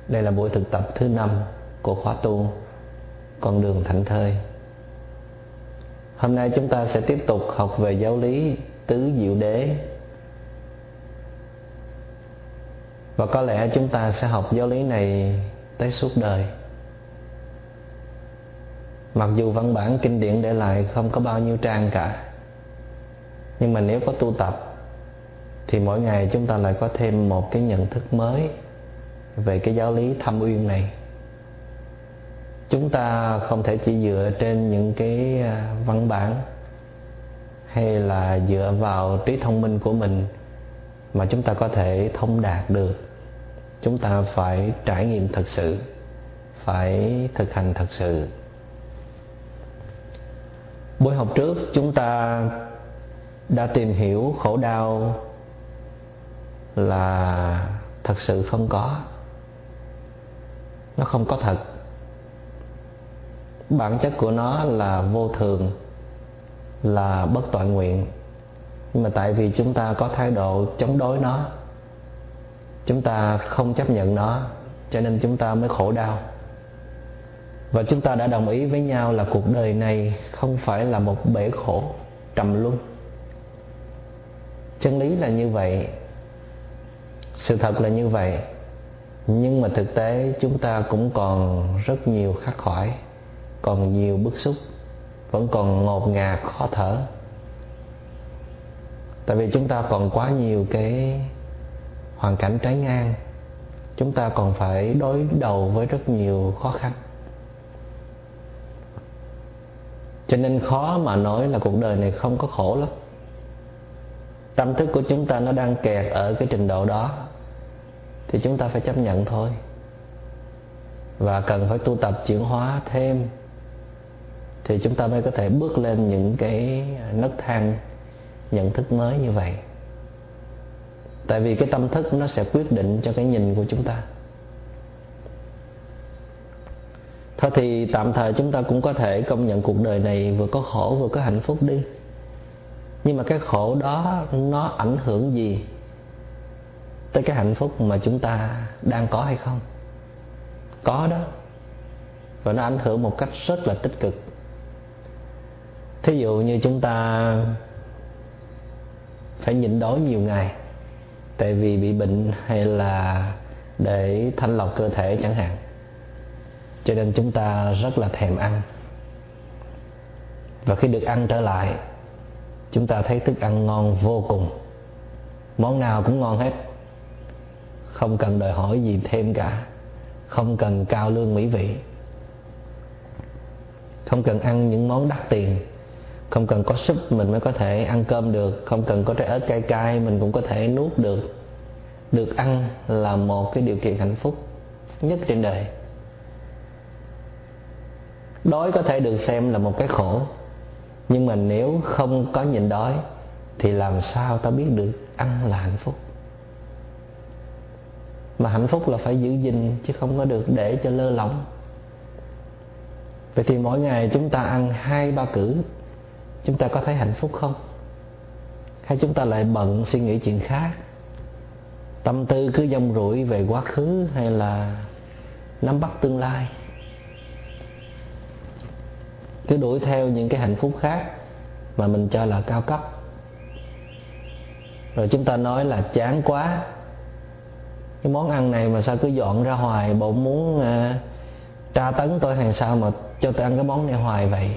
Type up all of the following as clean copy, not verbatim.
Đây là buổi thực tập thứ 5 của khóa tu Con đường thảnh thơi. Hôm nay chúng ta sẽ tiếp tục học về giáo lý tứ diệu đế. Và có lẽ chúng ta sẽ học giáo lý này tới suốt đời. Mặc dù văn bản kinh điển để lại không có bao nhiêu trang cả, nhưng mà nếu có tu tập thì mỗi ngày chúng ta lại có thêm một cái nhận thức mới về cái giáo lý thâm uyên này. Chúng ta không thể chỉ dựa trên những cái văn bản hay là dựa vào trí thông minh của mình mà chúng ta có thể thông đạt được. Chúng ta phải trải nghiệm thật sự, phải thực hành thật sự. Buổi học trước chúng ta đã tìm hiểu khổ đau là thật sự không có. Nó không có thật. Bản chất của nó là vô thường, là bất toại nguyện. Nhưng mà tại vì chúng ta có thái độ chống đối nó, chúng ta không chấp nhận nó, cho nên chúng ta mới khổ đau. Và chúng ta đã đồng ý với nhau là cuộc đời này không phải là một bể khổ trầm luân. Chân lý là như vậy, sự thật là như vậy. Nhưng mà thực tế chúng ta cũng còn rất nhiều khắc khoải, còn nhiều bức xúc, vẫn còn ngột ngạt khó thở. Tại vì chúng ta còn quá nhiều cái hoàn cảnh trái ngang, chúng ta còn phải đối đầu với rất nhiều khó khăn. Cho nên khó mà nói là cuộc đời này không có khổ lắm. Tâm thức của chúng ta nó đang kẹt ở cái trình độ đó thì chúng ta phải chấp nhận thôi. Và cần phải tu tập chuyển hóa thêm thì chúng ta mới có thể bước lên những cái nấc thang nhận thức mới như vậy. Tại vì cái tâm thức nó sẽ quyết định cho cái nhìn của chúng ta. Thôi thì tạm thời chúng ta cũng có thể công nhận cuộc đời này vừa có khổ vừa có hạnh phúc đi. Nhưng mà cái khổ đó nó ảnh hưởng gì tới cái hạnh phúc mà chúng ta đang có hay không? Có đó. Và nó ảnh hưởng một cách rất là tích cực. Thí dụ như chúng ta phải nhịn đói nhiều ngày tại vì bị bệnh hay là để thanh lọc cơ thể chẳng hạn, cho nên chúng ta rất là thèm ăn. Và khi được ăn trở lại, chúng ta thấy thức ăn ngon vô cùng, món nào cũng ngon hết, không cần đòi hỏi gì thêm cả, không cần cao lương mỹ vị, không cần ăn những món đắt tiền, không cần có súp mình mới có thể ăn cơm được, không cần có trái ớt cay cay mình cũng có thể nuốt được. Được ăn là một cái điều kiện hạnh phúc nhất trên đời. Đói có thể được xem là một cái khổ, nhưng mà nếu không có nhịn đói thì làm sao ta biết được ăn là hạnh phúc? Mà hạnh phúc là phải giữ gìn chứ không có được để cho lơ lỏng. Vậy thì mỗi ngày chúng ta ăn 2-3 cữ, chúng ta có thấy hạnh phúc không? Hay chúng ta lại bận suy nghĩ chuyện khác, tâm tư cứ dông rủi về quá khứ hay là nắm bắt tương lai, cứ đuổi theo những cái hạnh phúc khác mà mình cho là cao cấp. Rồi chúng ta nói là chán quá, cái món ăn này mà sao cứ dọn ra hoài, bộ muốn tra tấn tôi hay sao mà cho tôi ăn cái món này hoài vậy?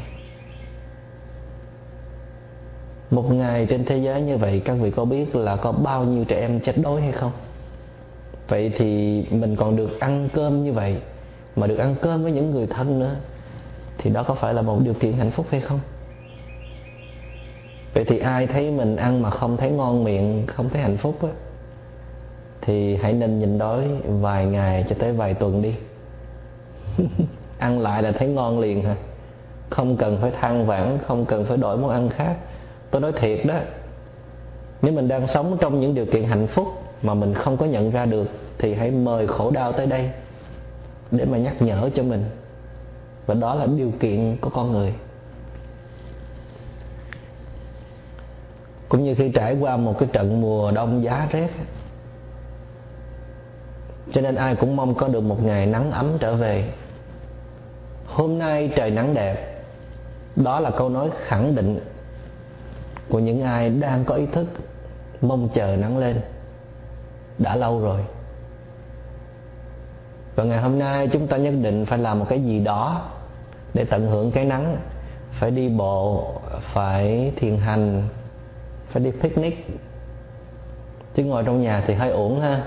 Một ngày trên thế giới như vậy, các vị có biết là có bao nhiêu trẻ em chết đói hay không? Vậy thì mình còn được ăn cơm như vậy, mà được ăn cơm với những người thân nữa, thì đó có phải là một điều kiện hạnh phúc hay không? Vậy thì ai thấy mình ăn mà không thấy ngon miệng, không thấy hạnh phúc á, thì hãy nên nhịn đói vài ngày cho tới vài tuần đi. Ăn lại là thấy ngon liền hả? Không cần phải than vãn, không cần phải đổi món ăn khác. Tôi nói thiệt đó, nếu mình đang sống trong những điều kiện hạnh phúc mà mình không có nhận ra được, thì hãy mời khổ đau tới đây để mà nhắc nhở cho mình. Và đó là điều kiện của con người. Cũng như khi trải qua một cái trận mùa đông giá rét, Cho nên ai cũng mong có được một ngày nắng ấm trở về. Hôm nay trời nắng đẹp, đó là câu nói khẳng định của những ai đang có ý thức mong chờ nắng lên đã lâu rồi. Và ngày hôm nay chúng ta nhất định phải làm một cái gì đó để tận hưởng cái nắng. Phải đi bộ, phải thiền hành, phải đi picnic. Chứ ngồi trong nhà thì hơi uổng ha.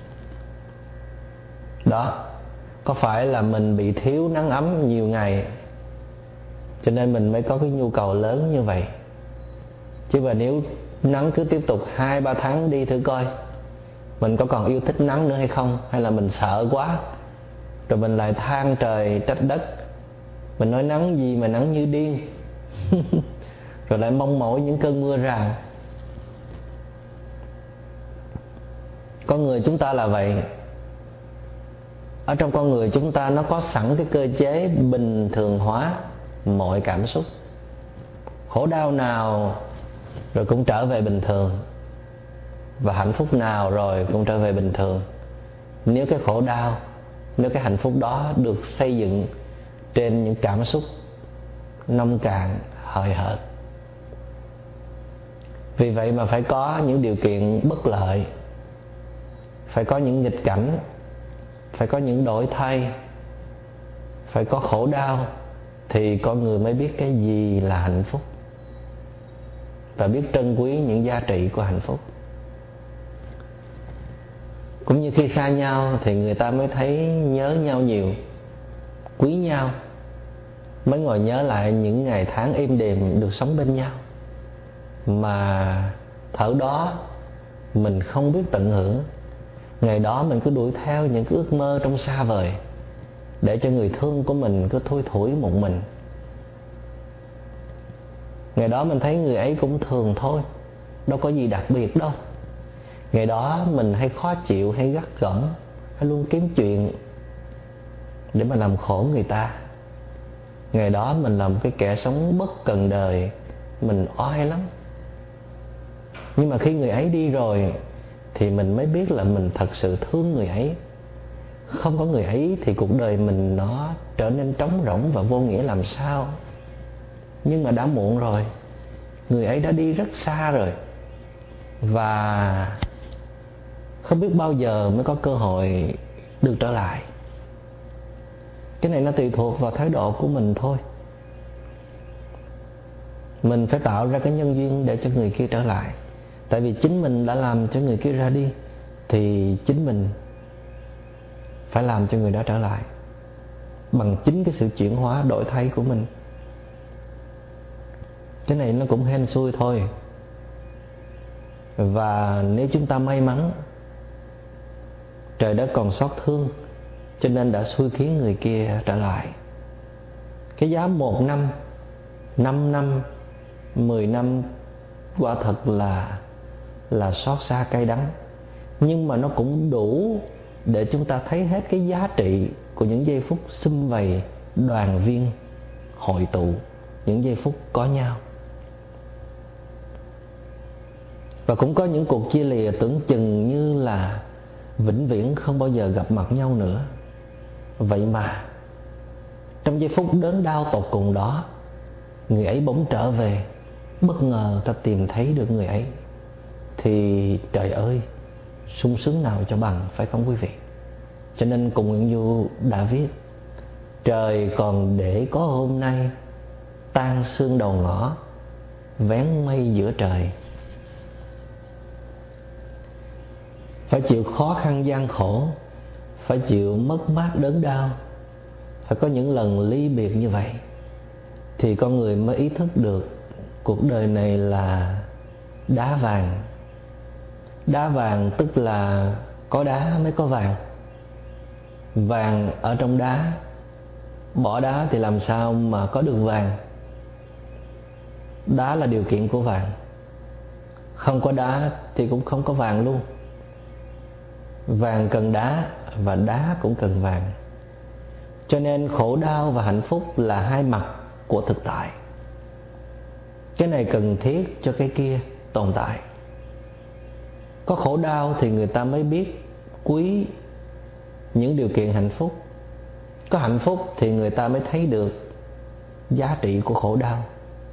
Đó, có phải là mình bị thiếu nắng ấm nhiều ngày, cho nên mình mới có cái nhu cầu lớn như vậy. Chứ mà nếu nắng cứ tiếp tục 2-3 tháng đi thử coi, mình có còn yêu thích nắng nữa hay không? Hay là mình sợ quá, rồi mình lại than trời trách đất, mình nói nắng gì mà nắng như điên rồi lại mong mỏi những cơn mưa rào. Con người chúng ta là vậy. Ở trong con người chúng ta nó có sẵn cái cơ chế bình thường hóa mọi cảm xúc. Khổ đau nào rồi cũng trở về bình thường, và hạnh phúc nào rồi cũng trở về bình thường, nếu cái khổ đau, nếu cái hạnh phúc đó được xây dựng trên những cảm xúc nông cạn, hời hợt. Vì vậy mà phải có những điều kiện bất lợi, phải có những nghịch cảnh, phải có những đổi thay, phải có khổ đau, thì con người mới biết cái gì là hạnh phúc, và biết trân quý những giá trị của hạnh phúc. Cũng như khi xa nhau thì người ta mới thấy nhớ nhau nhiều, quý nhau, mới ngồi nhớ lại những ngày tháng êm đềm được sống bên nhau. Mà thở đó mình không biết tận hưởng. Ngày đó mình cứ đuổi theo những cái ước mơ trong xa vời, để cho người thương của mình cứ thui thủi một mình. Ngày đó mình thấy người ấy cũng thường thôi, đâu có gì đặc biệt đâu. Ngày đó mình hay khó chịu, hay gắt gỏng, hay luôn kiếm chuyện để mà làm khổ người ta. Ngày đó mình là một cái kẻ sống bất cần đời, mình oai lắm. Nhưng mà khi người ấy đi rồi thì mình mới biết là mình thật sự thương người ấy. Không có người ấy thì cuộc đời mình nó trở nên trống rỗng và vô nghĩa làm sao. Nhưng mà đã muộn rồi, người ấy đã đi rất xa rồi, và không biết bao giờ mới có cơ hội được trở lại. Cái này nó tùy thuộc vào thái độ của mình thôi. Mình phải tạo ra cái nhân duyên để cho người kia trở lại. Tại vì chính mình đã làm cho người kia ra đi, thì chính mình phải làm cho người đó trở lại bằng chính cái sự chuyển hóa, đổi thay của mình. Cái này nó cũng hên xui thôi. Và nếu chúng ta may mắn, trời đất còn xót thương, cho nên đã xui khiến người kia trở lại. Cái giá 1 năm, 5 năm, 10 năm quả thật là xót xa cay đắng. Nhưng mà nó cũng đủ để chúng ta thấy hết cái giá trị của những giây phút sum vầy, đoàn viên, hội tụ, những giây phút có nhau. Và cũng có những cuộc chia lìa tưởng chừng như là vĩnh viễn không bao giờ gặp mặt nhau nữa. Vậy mà trong giây phút đớn đau tột cùng đó, người ấy bỗng trở về. Bất ngờ ta tìm thấy được người ấy, thì trời ơi, sung sướng nào cho bằng, phải không quý vị? Cho nên Cùng Nguyễn Du đã viết: trời còn để có hôm nay, tan sương đầu ngõ, vén mây giữa trời. Phải chịu khó khăn gian khổ, phải chịu mất mát đớn đau, phải có những lần ly biệt như vậy, thì con người mới ý thức được cuộc đời này là đá vàng. Đá vàng tức là có đá mới có vàng. Vàng ở trong đá, bỏ đá thì làm sao mà có được vàng. Đá là điều kiện của vàng, không có đá thì cũng không có vàng luôn. Vàng cần đá và đá cũng cần vàng. Cho nên khổ đau và hạnh phúc là hai mặt của thực tại. Cái này cần thiết cho cái kia tồn tại. Có khổ đau thì người ta mới biết quý những điều kiện hạnh phúc. Có hạnh phúc thì người ta mới thấy được giá trị của khổ đau.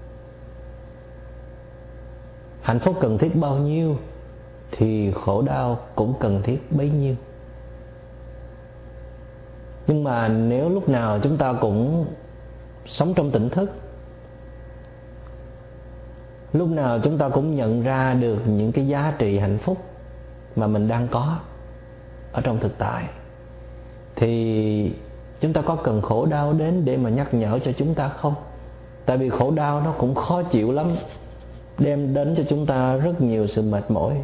Hạnh phúc cần thiết bao nhiêu thì khổ đau cũng cần thiết bấy nhiêu. Nhưng mà nếu lúc nào chúng ta cũng sống trong tỉnh thức, lúc nào chúng ta cũng nhận ra được những cái giá trị hạnh phúc mà mình đang có ở trong thực tại, thì chúng ta có cần khổ đau đến để mà nhắc nhở cho chúng ta không? Tại vì khổ đau nó cũng khó chịu lắm, đem đến cho chúng ta rất nhiều sự mệt mỏi.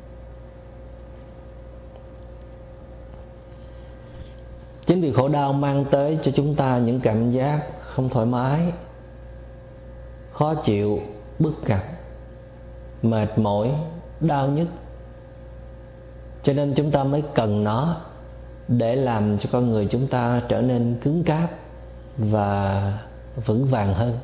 Chính vì khổ đau mang tới cho chúng ta những cảm giác không thoải mái, khó chịu, bức cặp, mệt mỏi, đau nhức. Cho nên chúng ta mới cần nó để làm cho con người chúng ta trở nên cứng cáp và vững vàng hơn.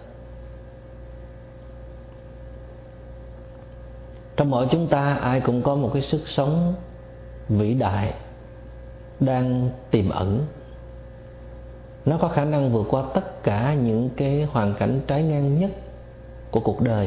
Trong mỗi chúng ta ai cũng có một cái sức sống vĩ đại đang tiềm ẩn. Nó có khả năng vượt qua tất cả những cái hoàn cảnh trái ngang nhất của cuộc đời.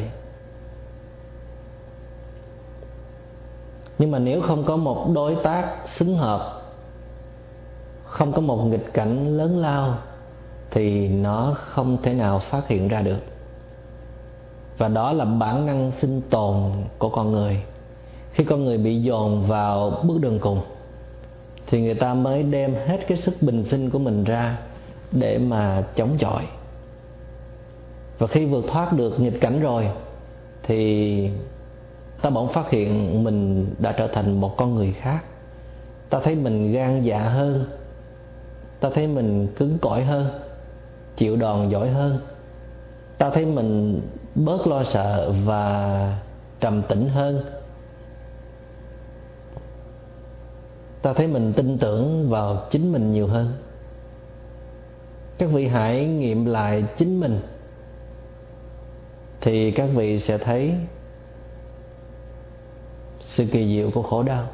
Nhưng mà nếu không có một đối tác xứng hợp, không có một nghịch cảnh lớn lao, thì nó không thể nào phát hiện ra được. Và đó là bản năng sinh tồn của con người. Khi con người bị dồn vào bước đường cùng thì người ta mới đem hết cái sức bình sinh của mình ra để mà chống chọi. Và khi vượt thoát được nghịch cảnh rồi thì ta bỗng phát hiện mình đã trở thành một con người khác. Ta thấy mình gan dạ hơn, ta thấy mình cứng cỏi hơn, chịu đòn giỏi hơn. Ta thấy mình bớt lo sợ và trầm tĩnh hơn. Ta thấy mình tin tưởng vào chính mình nhiều hơn. Các vị hãy nghiệm lại chính mình thì các vị sẽ thấy sự kỳ diệu của khổ đau.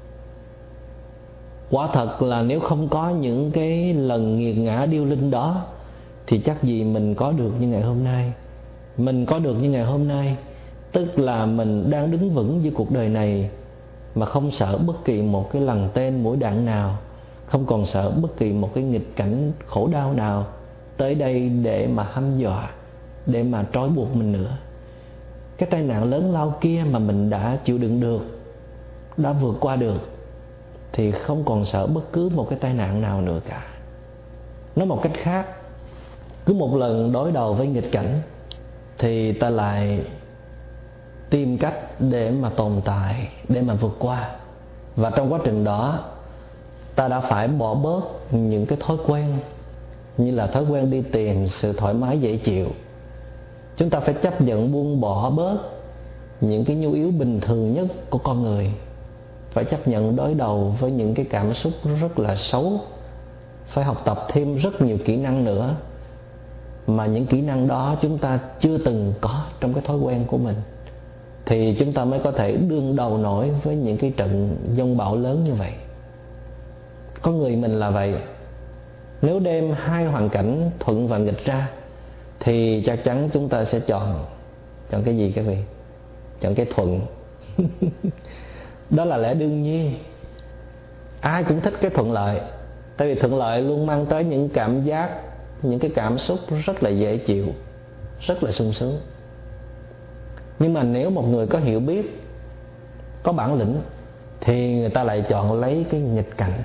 Quả thật là nếu không có những cái lần nghiệt ngã điêu linh đó thì chắc gì mình có được như ngày hôm nay. Mình có được như ngày hôm nay tức là mình đang đứng vững giữa cuộc đời này mà không sợ bất kỳ một cái lần tên mũi đạn nào, không còn sợ bất kỳ một cái nghịch cảnh khổ đau nào tới đây để mà hăm dọa, để mà trói buộc mình nữa. Cái tai nạn lớn lao kia mà mình đã chịu đựng được, đã vượt qua được, thì không còn sợ bất cứ một cái tai nạn nào nữa cả. Nói một cách khác, cứ một lần đối đầu với nghịch cảnh thì ta lại tìm cách để mà tồn tại, để mà vượt qua. Và trong quá trình đó ta đã phải bỏ bớt những cái thói quen, như là thói quen đi tìm sự thoải mái dễ chịu. Chúng ta phải chấp nhận buông bỏ bớt những cái nhu yếu bình thường nhất của con người. Phải chấp nhận đối đầu với những cái cảm xúc rất là xấu. Phải học tập thêm rất nhiều kỹ năng nữa, mà những kỹ năng đó chúng ta chưa từng có trong cái thói quen của mình, thì chúng ta mới có thể đương đầu nổi với những cái trận giông bão lớn như vậy. Con người mình là vậy. Nếu đem hai hoàn cảnh thuận và nghịch ra thì chắc chắn chúng ta sẽ chọn cái gì các vị? Chọn cái thuận. Đó là lẽ đương nhiên. Ai cũng thích cái thuận lợi, tại vì thuận lợi luôn mang tới những cảm giác, những cái cảm xúc rất là dễ chịu, rất là sung sướng. Nhưng mà nếu một người có hiểu biết, có bản lĩnh, thì người ta lại chọn lấy cái nghịch cảnh.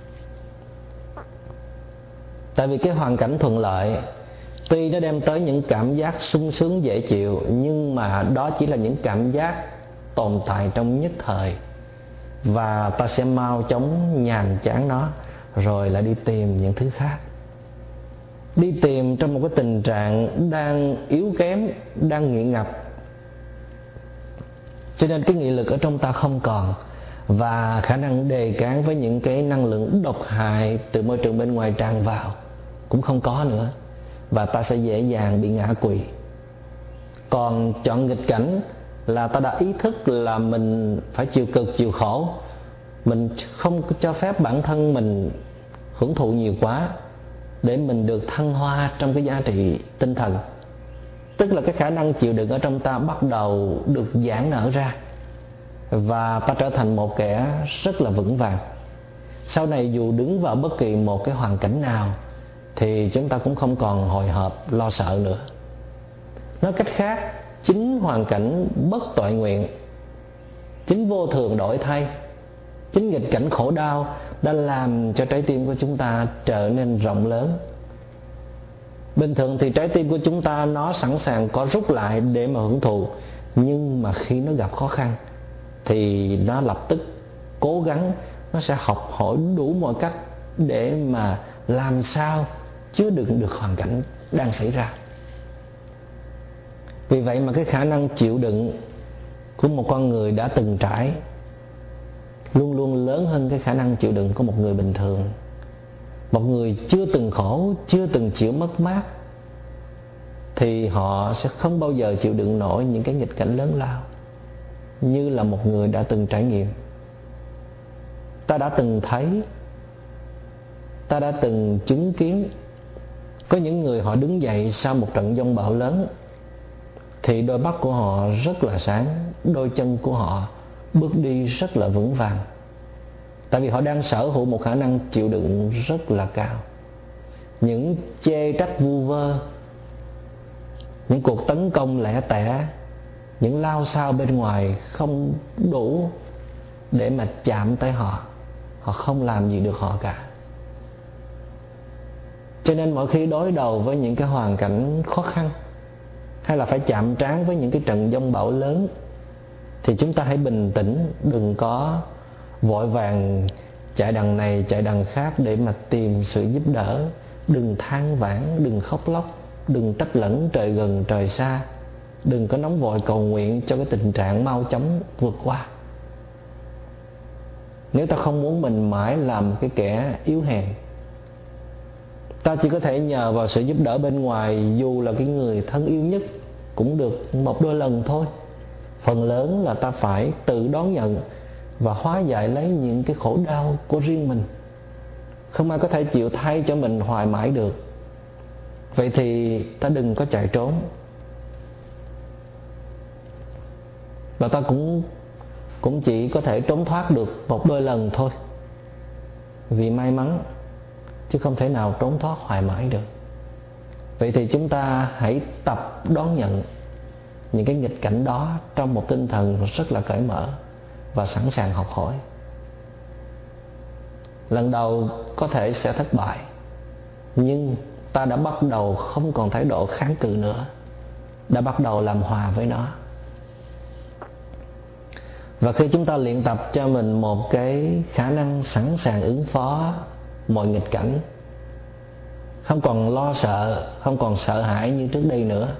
Tại vì cái hoàn cảnh thuận lợi tuy nó đem tới những cảm giác sung sướng dễ chịu, nhưng mà đó chỉ là những cảm giác tồn tại trong nhất thời, và ta sẽ mau chóng nhàm chán nó, rồi lại đi tìm những thứ khác. Đi tìm trong một cái tình trạng đang yếu kém, đang nghiện ngập. Cho nên cái nghị lực ở trong ta không còn, và khả năng đề kháng với những cái năng lượng độc hại từ môi trường bên ngoài tràn vào cũng không có nữa, và ta sẽ dễ dàng bị ngã quỵ. Còn chọn nghịch cảnh là ta đã ý thức là mình phải chịu cực chịu khổ, mình không cho phép bản thân mình hưởng thụ nhiều quá để mình được thăng hoa trong cái giá trị tinh thần. Tức là cái khả năng chịu đựng ở trong ta bắt đầu được giãn nở ra, và ta trở thành một kẻ rất là vững vàng. Sau này dù đứng vào bất kỳ một cái hoàn cảnh nào thì chúng ta cũng không còn hồi hộp lo sợ nữa. Nói cách khác, chính hoàn cảnh bất toại nguyện, chính vô thường đổi thay, chính nghịch cảnh khổ đau đã làm cho trái tim của chúng ta trở nên rộng lớn. Bình thường thì trái tim của chúng ta nó sẵn sàng có rút lại để mà hưởng thụ, nhưng mà khi nó gặp khó khăn thì nó lập tức cố gắng, nó sẽ học hỏi đủ mọi cách để mà làm sao chứa đựng được hoàn cảnh đang xảy ra. Vì vậy mà cái khả năng chịu đựng của một con người đã từng trải luôn luôn lớn hơn cái khả năng chịu đựng của một người bình thường. Một người chưa từng khổ, chưa từng chịu mất mát thì họ sẽ không bao giờ chịu đựng nổi những cái nghịch cảnh lớn lao như là một người đã từng trải nghiệm. Ta đã từng thấy, ta đã từng chứng kiến có những người họ đứng dậy sau một trận giông bão lớn thì đôi mắt của họ rất là sáng, đôi chân của họ bước đi rất là vững vàng, tại vì họ đang sở hữu một khả năng chịu đựng rất là cao. Những chê trách vu vơ, những cuộc tấn công lẻ tẻ, những lao sao bên ngoài không đủ để mà chạm tới họ, họ không làm gì được họ cả. Cho nên mỗi khi đối đầu với những cái hoàn cảnh khó khăn, hay là phải chạm trán với những cái trận giông bão lớn, thì chúng ta hãy bình tĩnh, đừng có vội vàng chạy đằng này chạy đằng khác để mà tìm sự giúp đỡ. Đừng than vãn, đừng khóc lóc, đừng trách lẫn trời gần trời xa, đừng có nóng vội cầu nguyện cho cái tình trạng mau chóng vượt qua. Nếu ta không muốn mình mãi làm cái kẻ yếu hèn, ta chỉ có thể nhờ vào sự giúp đỡ bên ngoài, dù là cái người thân yêu nhất cũng được một đôi lần thôi. Phần lớn là ta phải tự đón nhận và hóa giải lấy những cái khổ đau của riêng mình. Không ai có thể chịu thay cho mình hoài mãi được. Vậy thì ta đừng có chạy trốn, và ta cũng chỉ có thể trốn thoát được một đôi lần thôi, vì may mắn, chứ không thể nào trốn thoát hoài mãi được. Vậy thì chúng ta hãy tập đón nhận những cái nghịch cảnh đó trong một tinh thần rất là cởi mở và sẵn sàng học hỏi. Lần đầu có thể sẽ thất bại, nhưng ta đã bắt đầu không còn thái độ kháng cự nữa, đã bắt đầu làm hòa với nó. Và khi chúng ta luyện tập cho mình một cái khả năng sẵn sàng ứng phó mọi nghịch cảnh, không còn lo sợ, không còn sợ hãi như trước đây nữa,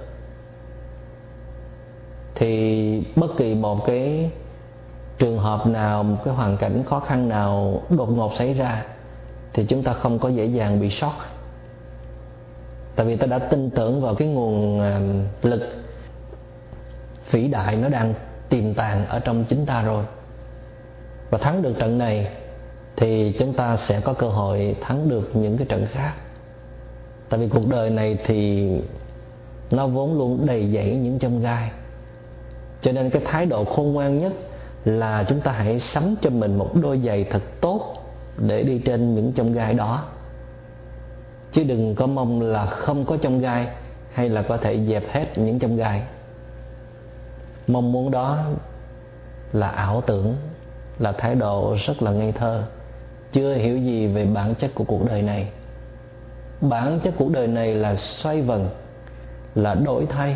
thì bất kỳ một cái trường hợp nào, một cái hoàn cảnh khó khăn nào đột ngột xảy ra thì chúng ta không có dễ dàng bị sốc. Tại vì ta đã tin tưởng vào cái nguồn lực vĩ đại nó đang tiềm tàng ở trong chính ta rồi. Và thắng được trận này thì chúng ta sẽ có cơ hội thắng được những cái trận khác. Tại vì cuộc đời này thì nó vốn luôn đầy dẫy những chông gai. Cho nên cái thái độ khôn ngoan nhất là chúng ta hãy sắm cho mình một đôi giày thật tốt để đi trên những chông gai đó. Chứ đừng có mong là không có chông gai, hay là có thể dẹp hết những chông gai. Mong muốn đó là ảo tưởng, là thái độ rất là ngây thơ, chưa hiểu gì về bản chất của cuộc đời này. Bản chất cuộc đời này là xoay vần, là đổi thay,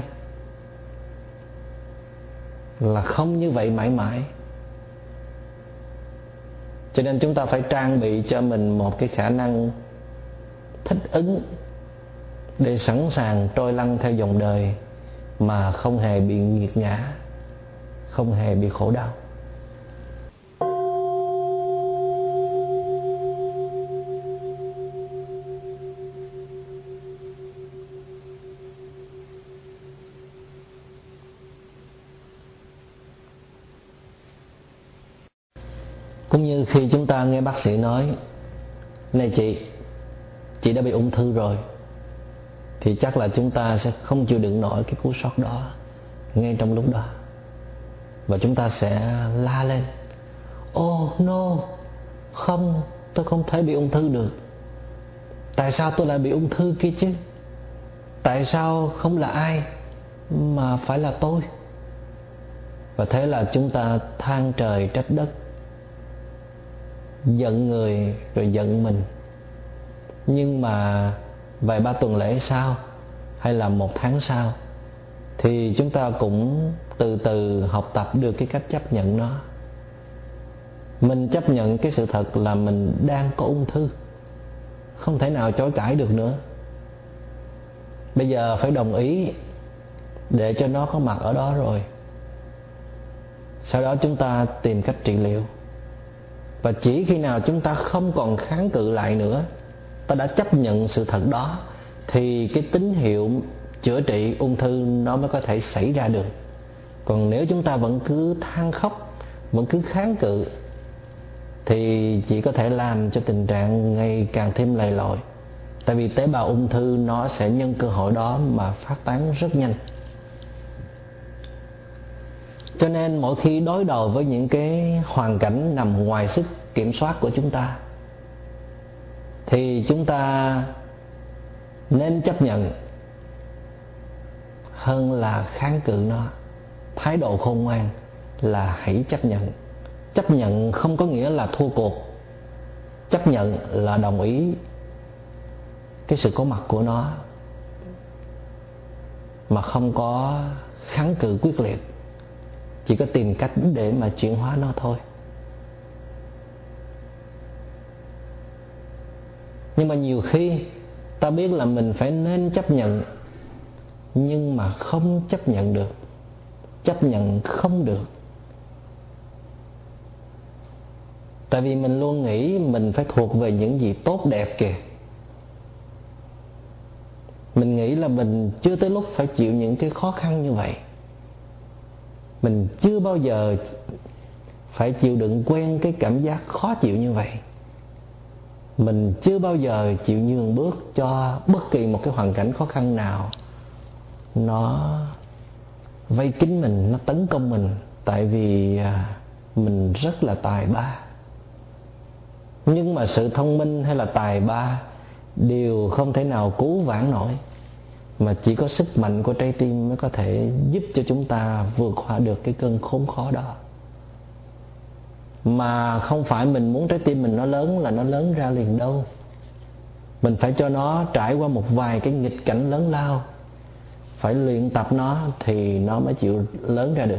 là không như vậy mãi mãi. Cho nên chúng ta phải trang bị cho mình một cái khả năng thích ứng để sẵn sàng trôi lăn theo dòng đời mà không hề bị nghiệt ngã, không hề bị khổ đau. Cũng như khi chúng ta nghe bác sĩ nói: này chị, chị đã bị ung thư rồi, thì chắc là chúng ta sẽ không chịu đựng nổi cái cú sốc đó ngay trong lúc đó, và chúng ta sẽ la lên: oh no, không, tôi không thể bị ung thư được. Tại sao tôi lại bị ung thư kia chứ? Tại sao không là ai mà phải là tôi? Và thế là chúng ta than trời trách đất, giận người rồi giận mình. Nhưng mà vài ba tuần lễ sau, hay là 1 tháng sau, thì chúng ta cũng từ từ học tập được cái cách chấp nhận nó. Mình chấp nhận cái sự thật là mình đang có ung thư, không thể nào chối cãi được nữa. Bây giờ phải đồng ý để cho nó có mặt ở đó rồi. Sau đó chúng ta tìm cách trị liệu. Và chỉ khi nào chúng ta không còn kháng cự lại nữa, ta đã chấp nhận sự thật đó, thì cái tín hiệu chữa trị ung thư nó mới có thể xảy ra được. Còn nếu chúng ta vẫn cứ than khóc, vẫn cứ kháng cự, thì chỉ có thể làm cho tình trạng ngày càng thêm lầy lội. Tại vì tế bào ung thư nó sẽ nhân cơ hội đó mà phát tán rất nhanh. Cho nên mỗi khi đối đầu với những cái hoàn cảnh nằm ngoài sức kiểm soát của chúng ta, thì chúng ta nên chấp nhận hơn là kháng cự nó. Thái độ khôn ngoan là hãy chấp nhận. Chấp nhận không có nghĩa là thua cuộc. Chấp nhận là đồng ý cái sự có mặt của nó, mà không có kháng cự quyết liệt. Chỉ có tìm cách để mà chuyển hóa nó thôi. Nhưng mà nhiều khi ta biết là mình phải nên chấp nhận, nhưng mà không chấp nhận được. Chấp nhận không được. Tại vì mình luôn nghĩ mình phải thuộc về những gì tốt đẹp kìa. Mình nghĩ là mình chưa tới lúc phải chịu những cái khó khăn như vậy. Mình chưa bao giờ phải chịu đựng quen cái cảm giác khó chịu như vậy. Mình chưa bao giờ chịu nhường bước cho bất kỳ một cái hoàn cảnh khó khăn nào nó vây kín mình, nó tấn công mình. Tại vì mình rất là tài ba. Nhưng mà sự thông minh hay là tài ba đều không thể nào cứu vãn nổi, mà chỉ có sức mạnh của trái tim mới có thể giúp cho chúng ta vượt qua được cái cơn khốn khó đó. Mà không phải mình muốn trái tim mình nó lớn là nó lớn ra liền đâu. Mình phải cho nó trải qua một vài cái nghịch cảnh lớn lao, phải luyện tập nó thì nó mới chịu lớn ra được.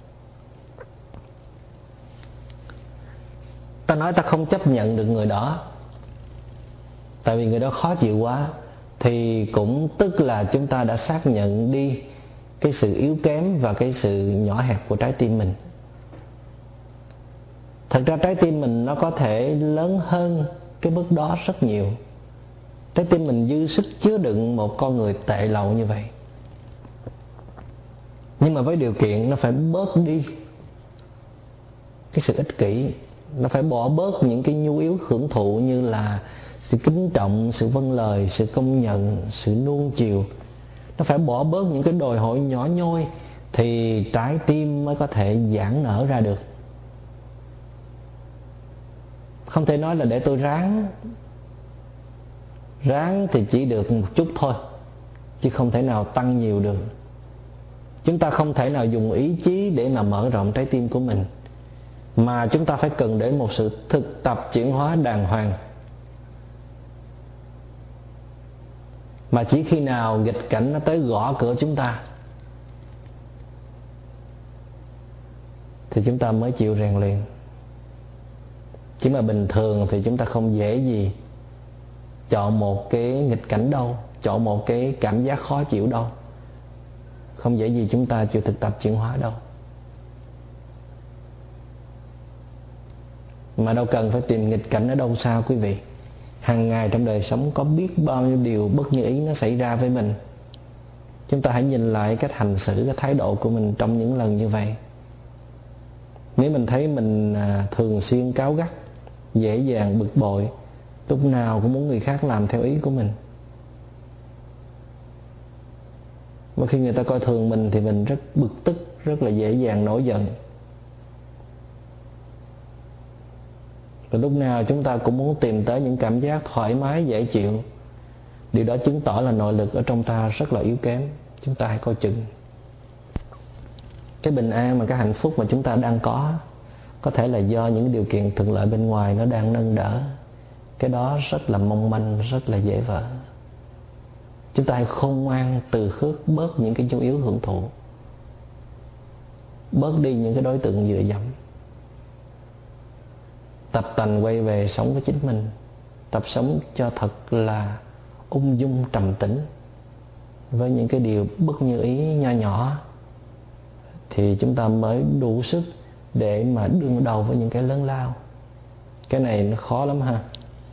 Ta nói ta không chấp nhận được người đó, tại vì người đó khó chịu quá, thì cũng tức là chúng ta đã xác nhận đi cái sự yếu kém và cái sự nhỏ hẹp của trái tim mình. Thật ra trái tim mình nó có thể lớn hơn cái mức đó rất nhiều. Trái tim mình dư sức chứa đựng một con người tệ lậu như vậy. Nhưng mà với điều kiện nó phải bớt đi cái sự ích kỷ, nó phải bỏ bớt những cái nhu yếu hưởng thụ như là sự kính trọng, sự vâng lời, sự công nhận, sự nuông chiều. Nó phải bỏ bớt những cái đòi hỏi nhỏ nhoi, thì trái tim mới có thể giãn nở ra được. Không thể nói là để tôi ráng thì chỉ được một chút thôi, chứ không thể nào tăng nhiều được. Chúng ta không thể nào dùng ý chí để mà mở rộng trái tim của mình, mà chúng ta phải cần đến một sự thực tập chuyển hóa đàng hoàng. Mà chỉ khi nào nghịch cảnh nó tới gõ cửa chúng ta thì chúng ta mới chịu rèn luyện. Chứ mà bình thường thì chúng ta không dễ gì chọn một cái nghịch cảnh đâu, chọn một cái cảm giác khó chịu đâu. Không dễ gì chúng ta chịu thực tập chuyển hóa đâu. Mà đâu cần phải tìm nghịch cảnh ở đâu sao quý vị. Hàng ngày trong đời sống có biết bao nhiêu điều bất như ý nó xảy ra với mình. Chúng ta hãy nhìn lại cách hành xử, cái thái độ của mình trong những lần như vậy. Nếu mình thấy mình thường xuyên cáu gắt, dễ dàng bực bội, lúc nào cũng muốn người khác làm theo ý của mình. Và khi người ta coi thường mình thì mình rất bực tức, rất là dễ dàng nổi giận. Và lúc nào chúng ta cũng muốn tìm tới những cảm giác thoải mái, dễ chịu. Điều đó chứng tỏ là nội lực ở trong ta rất là yếu kém. Chúng ta hãy coi chừng. Cái bình an mà cái hạnh phúc mà chúng ta đang có thể là do những điều kiện thuận lợi bên ngoài nó đang nâng đỡ. Cái đó rất là mong manh, rất là dễ vỡ. Chúng ta hãy khôn ngoan từ khước bớt những cái chú yếu hưởng thụ, bớt đi những cái đối tượng dựa dẫm, tập tành quay về sống với chính mình, tập sống cho thật là ung dung trầm tĩnh với những cái điều bất như ý nho nhỏ, thì chúng ta mới đủ sức để mà đương đầu với những cái lớn lao. Cái này nó khó lắm ha.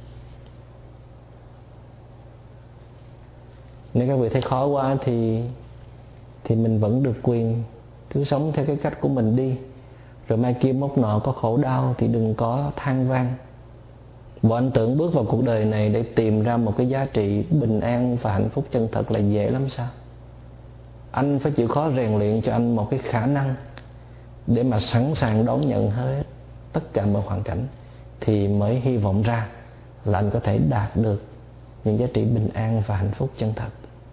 Nếu các vị thấy khó quá thì mình vẫn được quyền cứ sống theo cái cách của mình đi. Rồi mai kia mốc nọ có khổ đau thì đừng có than vang. Bọn anh tưởng bước vào cuộc đời này để tìm ra một cái giá trị bình an và hạnh phúc chân thật là dễ lắm sao? Anh phải chịu khó rèn luyện cho anh một cái khả năng để mà sẵn sàng đón nhận hết tất cả mọi hoàn cảnh, thì mới hy vọng ra là anh có thể đạt được những giá trị bình an và hạnh phúc chân thật.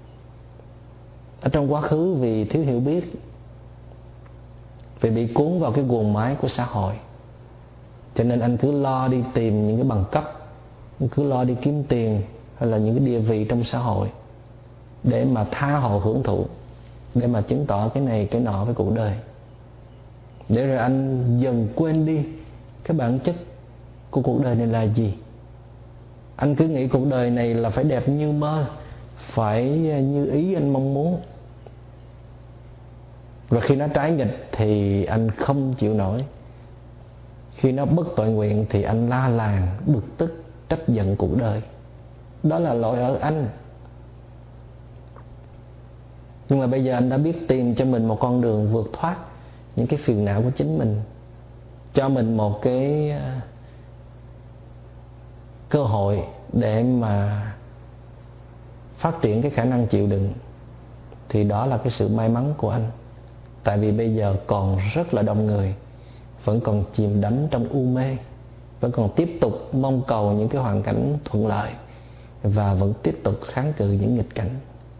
Ở trong quá khứ vì thiếu hiểu biết, vì bị cuốn vào cái guồng máy của xã hội, cho nên anh cứ lo đi tìm những cái bằng cấp, cứ lo đi kiếm tiền hay là những cái địa vị trong xã hội để mà tha hồ hưởng thụ, để mà chứng tỏ cái này cái nọ với cuộc đời. Để rồi anh dần quên đi cái bản chất của cuộc đời này là gì. Anh cứ nghĩ cuộc đời này là phải đẹp như mơ, phải như ý anh mong muốn. Rồi khi nó trái nghịch thì anh không chịu nổi. Khi nó bất tội nguyện thì anh la làng, bực tức, trách giận cuộc đời. Đó là lỗi ở anh. Nhưng mà bây giờ anh đã biết tìm cho mình một con đường vượt thoát những cái phiền não của chính mình, cho mình một cái cơ hội để mà phát triển cái khả năng chịu đựng, thì đó là cái sự may mắn của anh. Tại vì bây giờ còn rất là đông người vẫn còn chìm đắm trong u mê, vẫn còn tiếp tục mong cầu những cái hoàn cảnh thuận lợi, và vẫn tiếp tục kháng cự những nghịch cảnh.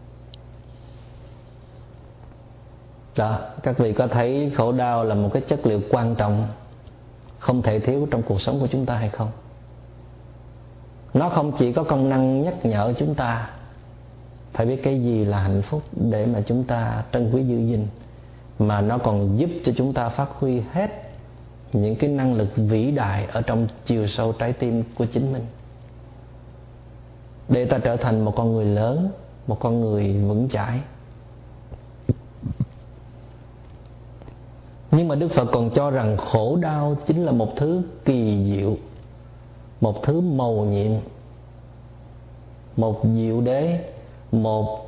Đó, các vị có thấy khổ đau là một cái chất liệu quan trọng, không thể thiếu trong cuộc sống của chúng ta hay không? Nó không chỉ có công năng nhắc nhở chúng ta phải biết cái gì là hạnh phúc để mà chúng ta trân quý giữ gìn, mà nó còn giúp cho chúng ta phát huy hết những cái năng lực vĩ đại ở trong chiều sâu trái tim của chính mình, để ta trở thành một con người lớn, một con người vững chãi. Nhưng mà Đức Phật còn cho rằng khổ đau chính là một thứ kỳ diệu, một thứ mầu nhiệm, một diệu đế, một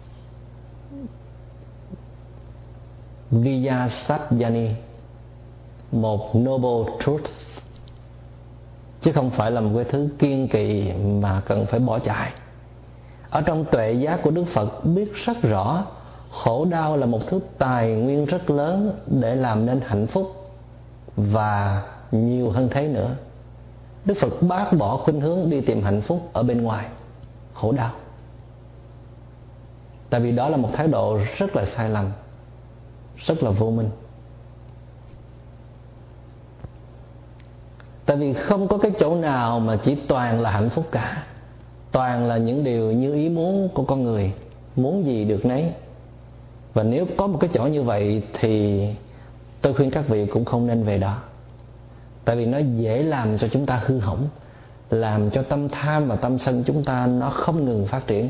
Viya Satyani, một noble truth, chứ không phải là một cái thứ kiêng kỵ mà cần phải bỏ chạy. Ở trong tuệ giác của Đức Phật biết rất rõ khổ đau là một thứ tài nguyên rất lớn để làm nên hạnh phúc, và nhiều hơn thế nữa. Đức Phật bác bỏ khuynh hướng đi tìm hạnh phúc ở bên ngoài khổ đau, tại vì đó là một thái độ rất là sai lầm, rất là vô minh. Tại vì không có cái chỗ nào mà chỉ toàn là hạnh phúc cả, toàn là những điều như ý muốn của con người, muốn gì được nấy. Và nếu có một cái chỗ như vậy thì tôi khuyên các vị cũng không nên về đó. Tại vì nó dễ làm cho chúng ta hư hỏng, làm cho tâm tham và tâm sân chúng ta nó không ngừng phát triển.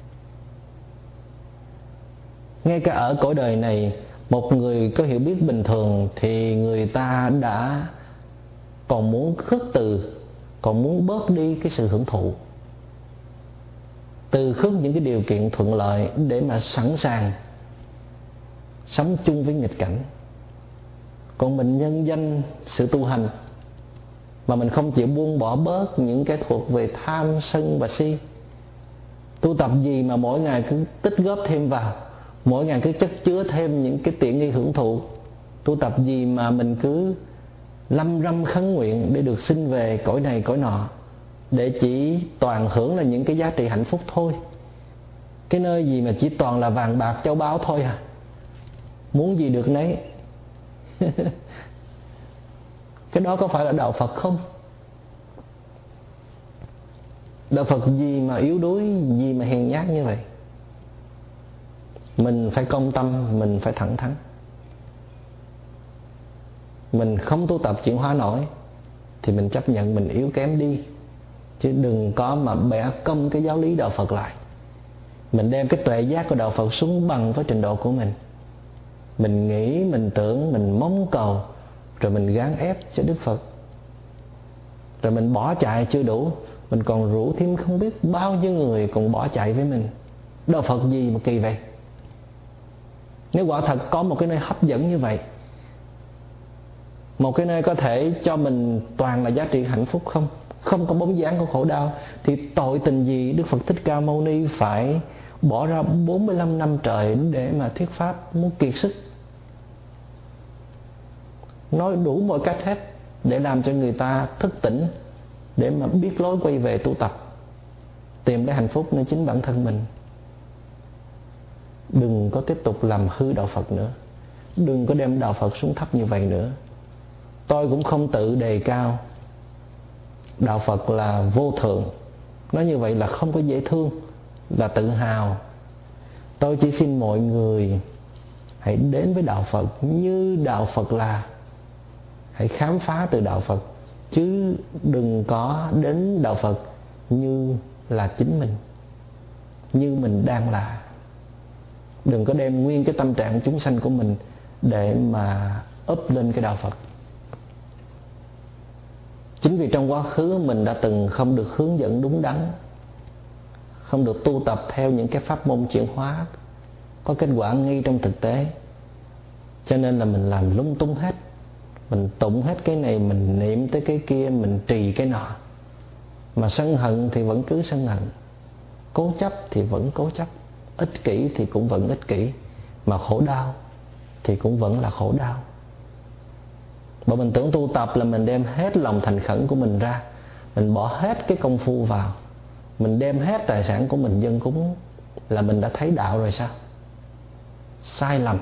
Ngay cả ở cõi đời này, một người có hiểu biết bình thường thì người ta đã còn muốn khước từ, còn muốn bớt đi cái sự hưởng thụ, từ khước những cái điều kiện thuận lợi để mà sẵn sàng sống chung với nghịch cảnh. Còn mình nhân danh sự tu hành mà mình không chịu buông bỏ bớt những cái thuộc về tham, sân và si. Tu tập gì mà mỗi ngày cứ tích góp thêm vào, mỗi ngày cứ chất chứa thêm những cái tiện nghi hưởng thụ. Tu tập gì mà mình cứ lâm râm khấn nguyện để được sinh về cõi này cõi nọ, để chỉ toàn hưởng là những cái giá trị hạnh phúc thôi. Cái nơi gì mà chỉ toàn là vàng bạc châu báu thôi à, muốn gì được nấy. Cái đó có phải là đạo Phật không? Đạo Phật gì mà yếu đuối, gì mà hèn nhát như vậy? Mình phải công tâm, mình phải thẳng thắn. Mình không tu tập chuyển hóa nổi thì mình chấp nhận mình yếu kém đi, chứ đừng có mà bẻ cong cái giáo lý đạo Phật lại. Mình đem cái tuệ giác của đạo Phật xuống bằng với trình độ của mình. Mình nghĩ, mình tưởng, mình mong cầu, rồi mình gán ép cho Đức Phật. Rồi mình bỏ chạy chưa đủ, mình còn rủ thêm không biết bao nhiêu người cùng bỏ chạy với mình. Đạo Phật gì mà kỳ vậy? Nếu quả thật có một cái nơi hấp dẫn như vậy, một cái nơi có thể cho mình toàn là giá trị hạnh phúc không, không có bóng dáng của khổ đau, thì tội tình gì Đức Phật Thích Ca Mâu Ni phải bỏ ra 45 năm trời để mà thuyết pháp muốn kiệt sức, nói đủ mọi cách hết để làm cho người ta thức tỉnh, để mà biết lối quay về tu tập, tìm đến hạnh phúc nơi chính bản thân mình. Đừng có tiếp tục làm hư đạo Phật nữa, đừng có đem đạo Phật xuống thấp như vậy nữa. Tôi cũng không tự đề cao đạo Phật là vô thượng, nói như vậy là không có dễ thương, là tự hào. Tôi chỉ xin mọi người hãy đến với đạo Phật như đạo Phật là, hãy khám phá từ đạo Phật, chứ đừng có đến đạo Phật như là chính mình, như mình đang là. Đừng có đem nguyên cái tâm trạng chúng sanh của mình để mà úp lên cái đạo Phật. Chính vì trong quá khứ mình đã từng không được hướng dẫn đúng đắn, không được tu tập theo những cái pháp môn chuyển hóa có kết quả ngay trong thực tế, cho nên là mình làm lung tung hết. Mình tụng hết cái này, mình niệm tới cái kia, mình trì cái nọ, mà sân hận thì vẫn cứ sân hận, cố chấp thì vẫn cố chấp, ích kỷ thì cũng vẫn ích kỷ, mà khổ đau thì cũng vẫn là khổ đau. Bởi mình tưởng tu tập là mình đem hết lòng thành khẩn của mình ra, mình bỏ hết cái công phu vào, mình đem hết tài sản của mình dâng cúng là mình đã thấy đạo rồi sao? Sai lầm.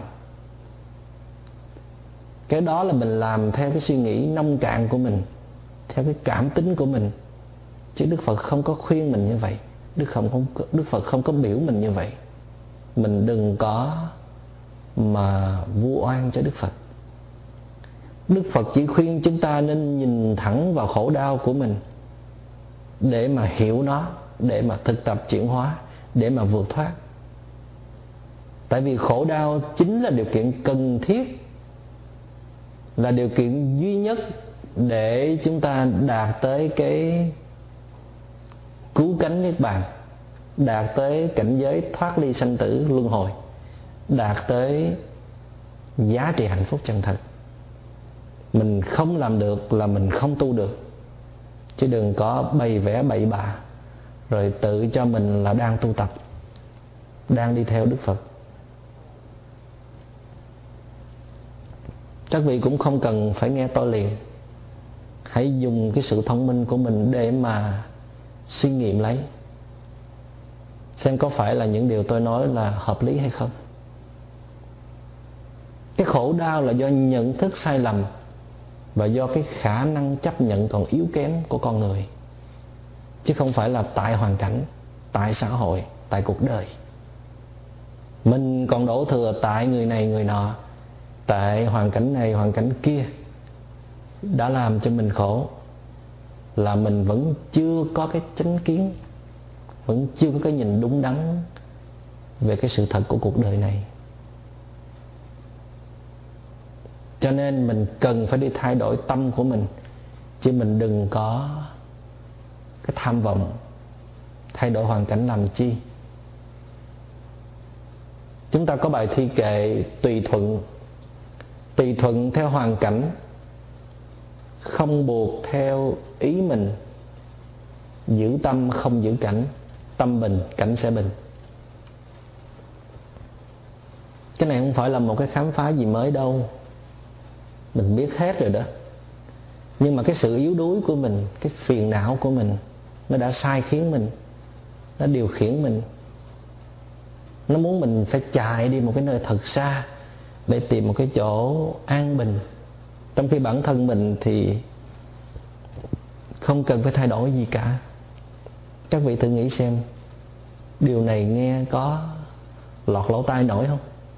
Cái đó là mình làm theo cái suy nghĩ nông cạn của mình, theo cái cảm tính của mình, chứ Đức Phật không có khuyên mình như vậy. Đức Phật không có biểu mình như vậy. Mình đừng có mà vu oan cho Đức Phật. Đức Phật chỉ khuyên chúng ta nên nhìn thẳng vào khổ đau của mình để mà hiểu nó, để mà thực tập chuyển hóa, để mà vượt thoát. Tại vì khổ đau chính là điều kiện cần thiết, là điều kiện duy nhất để chúng ta đạt tới cái cứu cánh niết bàn, đạt tới cảnh giới thoát ly sanh tử luân hồi, đạt tới giá trị hạnh phúc chân thật. Mình không làm được là mình không tu được, chứ đừng có bày vẽ bậy bạ rồi tự cho mình là đang tu tập, đang đi theo Đức Phật. Các vị cũng không cần phải nghe tôi liền, hãy dùng cái sự thông minh của mình để mà suy nghiệm lấy, xem có phải là những điều tôi nói là hợp lý hay không. Cái khổ đau là do nhận thức sai lầm và do cái khả năng chấp nhận còn yếu kém của con người, chứ không phải là tại hoàn cảnh, tại xã hội, tại cuộc đời. Mình còn đổ thừa tại người này người nọ, tại hoàn cảnh này hoàn cảnh kia đã làm cho mình khổ, là mình vẫn chưa có cái chánh kiến, vẫn chưa có cái nhìn đúng đắn về cái sự thật của cuộc đời này. Cho nên mình cần phải đi thay đổi tâm của mình, chứ mình đừng có cái tham vọng thay đổi hoàn cảnh làm chi. Chúng ta có bài thi kệ tùy thuận theo hoàn cảnh, không buộc theo ý mình, giữ tâm không giữ cảnh. Tâm bình, cảnh sẽ bình. Cái này không phải là một cái khám phá gì mới đâu, mình biết hết rồi đó. Nhưng mà cái sự yếu đuối của mình, cái phiền não của mình, nó đã sai khiến mình, nó điều khiển mình. Nó muốn mình phải chạy đi một cái nơi thật xa để tìm một cái chỗ an bình, trong khi bản thân mình thì không cần phải thay đổi gì cả. Các vị thử nghĩ xem, điều này nghe có lọt lỗ tai nổi không?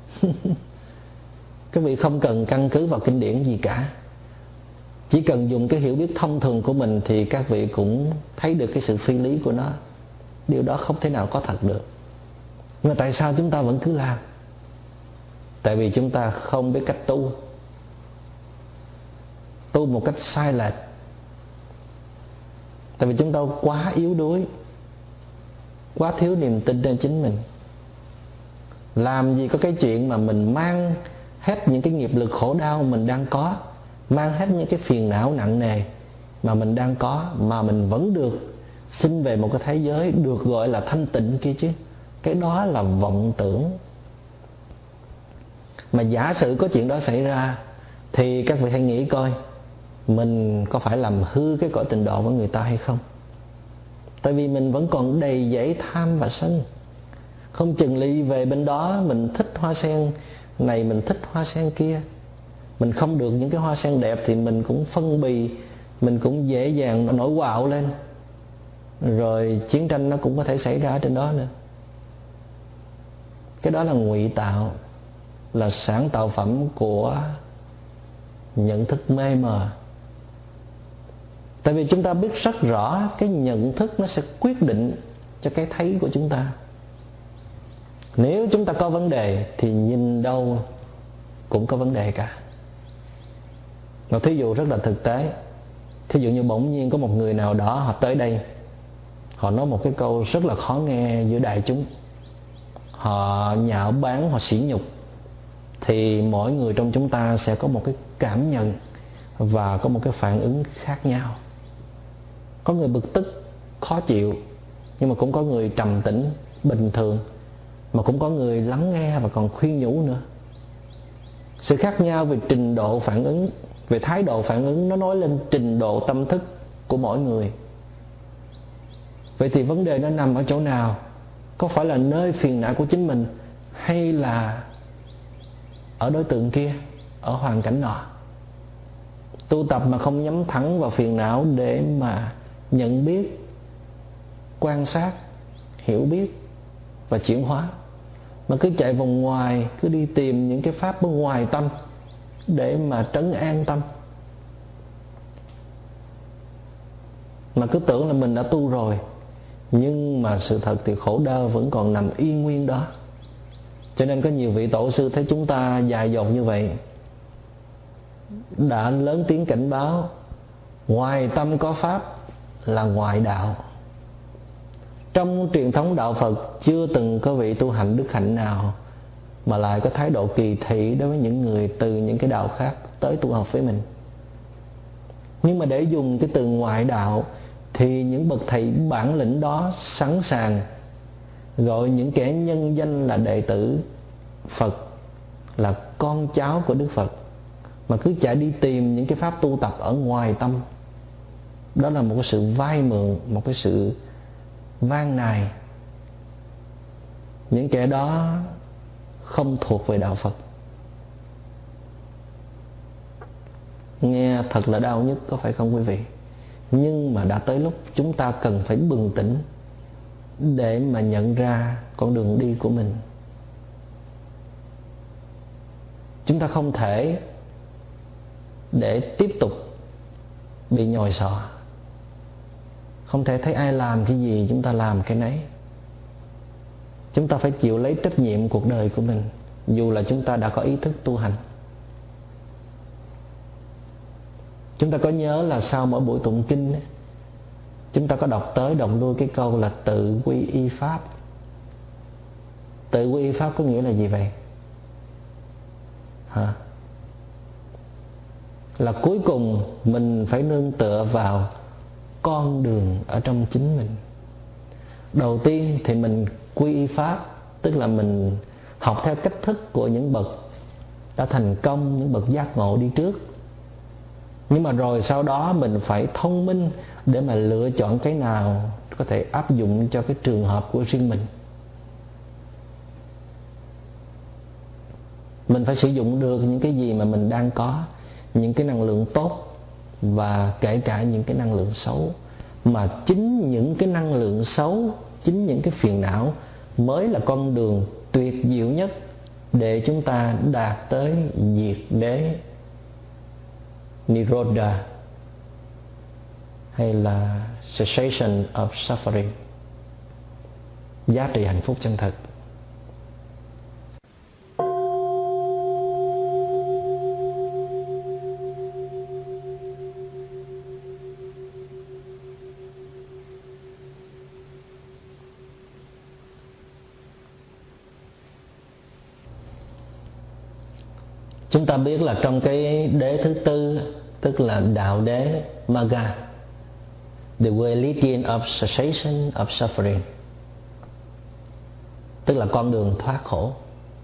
Các vị không cần căn cứ vào kinh điển gì cả, chỉ cần dùng cái hiểu biết thông thường của mình thì các vị cũng thấy được cái sự phi lý của nó. Điều đó không thể nào có thật được. Nhưng mà tại sao chúng ta vẫn cứ làm? Tại vì chúng ta không biết cách tu một cách sai lệch. Tại vì chúng ta quá yếu đuối, quá thiếu niềm tin trên chính mình. Làm gì có cái chuyện mà mình mang hết những cái nghiệp lực khổ đau mình đang có, mang hết những cái phiền não nặng nề mà mình đang có, mà mình vẫn được sinh về một cái thế giới được gọi là thanh tịnh kia chứ. Cái đó là vọng tưởng. Mà giả sử có chuyện đó xảy ra thì các vị hãy nghĩ coi, mình có phải làm hư cái cõi tịnh độ với người ta hay không? Tại vì mình vẫn còn đầy dẫy tham và sân. Không chừng ly về bên đó mình thích hoa sen này, mình thích hoa sen kia, mình không được những cái hoa sen đẹp thì mình cũng phân bì, mình cũng dễ dàng nổi quạo lên, rồi chiến tranh nó cũng có thể xảy ra trên đó nữa. Cái đó là ngụy tạo, là sáng tạo phẩm của nhận thức mê mờ. Tại vì chúng ta biết rất rõ cái nhận thức nó sẽ quyết định cho cái thấy của chúng ta. Nếu chúng ta có vấn đề thì nhìn đâu cũng có vấn đề cả. Một thí dụ rất là thực tế. Thí dụ như bỗng nhiên có một người nào đó họ tới đây, họ nói một cái câu rất là khó nghe giữa đại chúng, họ nhạo báng, họ sỉ nhục, thì mỗi người trong chúng ta sẽ có một cái cảm nhận và có một cái phản ứng khác nhau. Có người bực tức, khó chịu, nhưng mà cũng có người trầm tĩnh, bình thường, mà cũng có người lắng nghe và còn khuyên nhủ nữa. Sự khác nhau về trình độ phản ứng, về thái độ phản ứng, nó nói lên trình độ tâm thức của mỗi người. Vậy thì vấn đề nó nằm ở chỗ nào? Có phải là nơi phiền não của chính mình, hay là ở đối tượng kia, ở hoàn cảnh nọ? Tu tập mà không nhắm thẳng vào phiền não để mà nhận biết, quan sát, hiểu biết và chuyển hóa, mà cứ chạy vòng ngoài, cứ đi tìm những cái pháp bên ngoài tâm để mà trấn an tâm, mà cứ tưởng là mình đã tu rồi, nhưng mà sự thật thì khổ đau vẫn còn nằm yên nguyên đó. Cho nên có nhiều vị tổ sư thấy chúng ta dại dột như vậy đã lớn tiếng cảnh báo: ngoài tâm có pháp là ngoại đạo. Trong truyền thống đạo Phật chưa từng có vị tu hành đức hạnh nào mà lại có thái độ kỳ thị đối với những người từ những cái đạo khác tới tu học với mình. Nhưng mà để dùng cái từ ngoại đạo thì những bậc thầy bản lĩnh đó sẵn sàng gọi những kẻ nhân danh là đệ tử Phật, là con cháu của Đức Phật, mà cứ chạy đi tìm những cái pháp tu tập ở ngoài tâm. Đó là một cái sự vay mượn, một cái sự van nài. Những kẻ đó không thuộc về đạo Phật. Nghe thật là đau nhức, có phải không quý vị? Nhưng mà đã tới lúc chúng ta cần phải bừng tỉnh để mà nhận ra con đường đi của mình. Chúng ta không thể để tiếp tục bị nhồi sọ. Không thể thấy ai làm cái gì chúng ta làm cái nấy. Chúng ta phải chịu lấy trách nhiệm cuộc đời của mình, dù là chúng ta đã có ý thức tu hành. Chúng ta có nhớ là sau mỗi buổi tụng kinh ấy, chúng ta có đọc tới đọc lui cái câu là tự quy y pháp. Tự quy y pháp có nghĩa là gì vậy? là cuối cùng mình phải nương tựa vào con đường ở trong chính mình. Đầu tiên thì mình quy y pháp, tức là mình học theo cách thức của những bậc đã thành công, những bậc giác ngộ đi trước. Nhưng mà rồi sau đó mình phải thông minh để mà lựa chọn cái nào có thể áp dụng cho cái trường hợp của riêng mình. Mình phải sử dụng được những cái gì mà mình đang có, những cái năng lượng tốt và kể cả những cái năng lượng xấu. Mà chính những cái năng lượng xấu, chính những cái phiền não mới là con đường tuyệt diệu nhất để chúng ta đạt tới diệt đế, Nirodha, hay là cessation of suffering, giá trị hạnh phúc chân thực. Chúng ta biết là trong cái đế thứ tư, tức là đạo đế Magga, the religion of cessation of suffering, tức là con đường thoát khổ.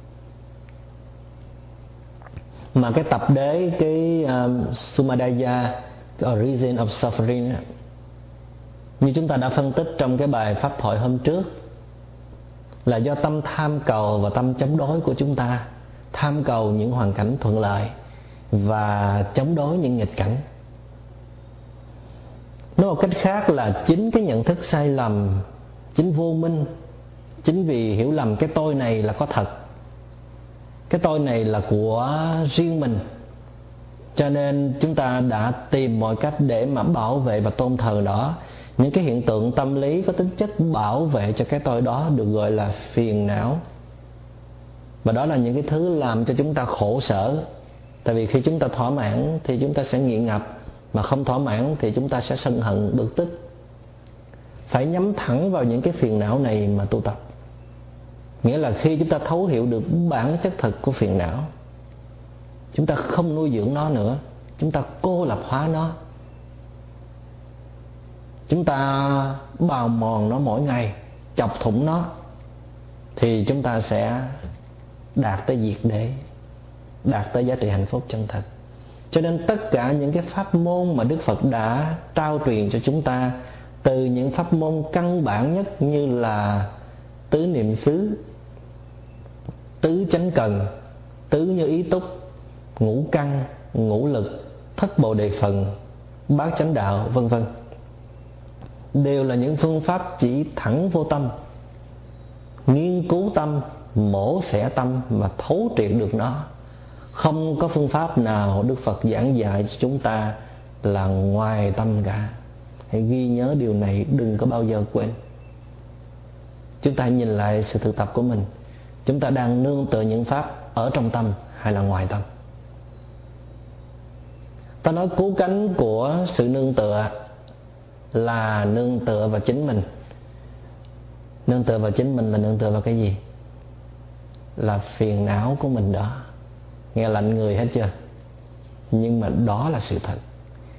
Mà cái tập đế, cái Sumadaya, cái origin of suffering, như chúng ta đã phân tích trong cái bài pháp thoại hôm trước, là do tâm tham cầu và tâm chống đối của chúng ta. Tham cầu những hoàn cảnh thuận lợi và chống đối những nghịch cảnh. Nói một cách khác là chính cái nhận thức sai lầm, chính vô minh, chính vì hiểu lầm cái tôi này là có thật, cái tôi này là của riêng mình, cho nên chúng ta đã tìm mọi cách để mà bảo vệ và tôn thờ đó. Những cái hiện tượng tâm lý có tính chất bảo vệ cho cái tôi đó được gọi là phiền não. Và đó là những cái thứ làm cho chúng ta khổ sở. Tại vì khi chúng ta thỏa mãn thì chúng ta sẽ nghiện ngập, mà không thỏa mãn thì chúng ta sẽ sân hận, bực tức. Phải nhắm thẳng vào những cái phiền não này mà tu tập. Nghĩa là khi chúng ta thấu hiểu được bản chất thực của phiền não, chúng ta không nuôi dưỡng nó nữa, chúng ta cô lập hóa nó, chúng ta bào mòn nó mỗi ngày, chọc thủng nó, thì chúng ta sẽ đạt tới diệt đế, đạt tới giá trị hạnh phúc chân thật. Cho nên tất cả những cái pháp môn mà Đức Phật đã trao truyền cho chúng ta, từ những pháp môn căn bản nhất như là tứ niệm xứ, tứ chánh cần, tứ như ý túc, ngũ căn, ngũ lực, thất bồ đề phần, bát chánh đạo, vân vân, đều là những phương pháp chỉ thẳng vô tâm, nghiên cứu tâm, mổ xẻ tâm mà thấu triệt được nó. Không có phương pháp nào Đức Phật giảng dạy cho chúng ta là ngoài tâm cả. Hãy ghi nhớ điều này, đừng có bao giờ quên. Chúng ta nhìn lại sự thực tập của mình, chúng ta đang nương tựa những pháp ở trong tâm hay là ngoài tâm? Ta nói cứu cánh của sự nương tựa là nương tựa vào chính mình. Nương tựa vào chính mình là nương tựa vào cái gì? Là phiền não của mình đó. Nghe lạnh người hết chưa? Nhưng mà đó là sự thật.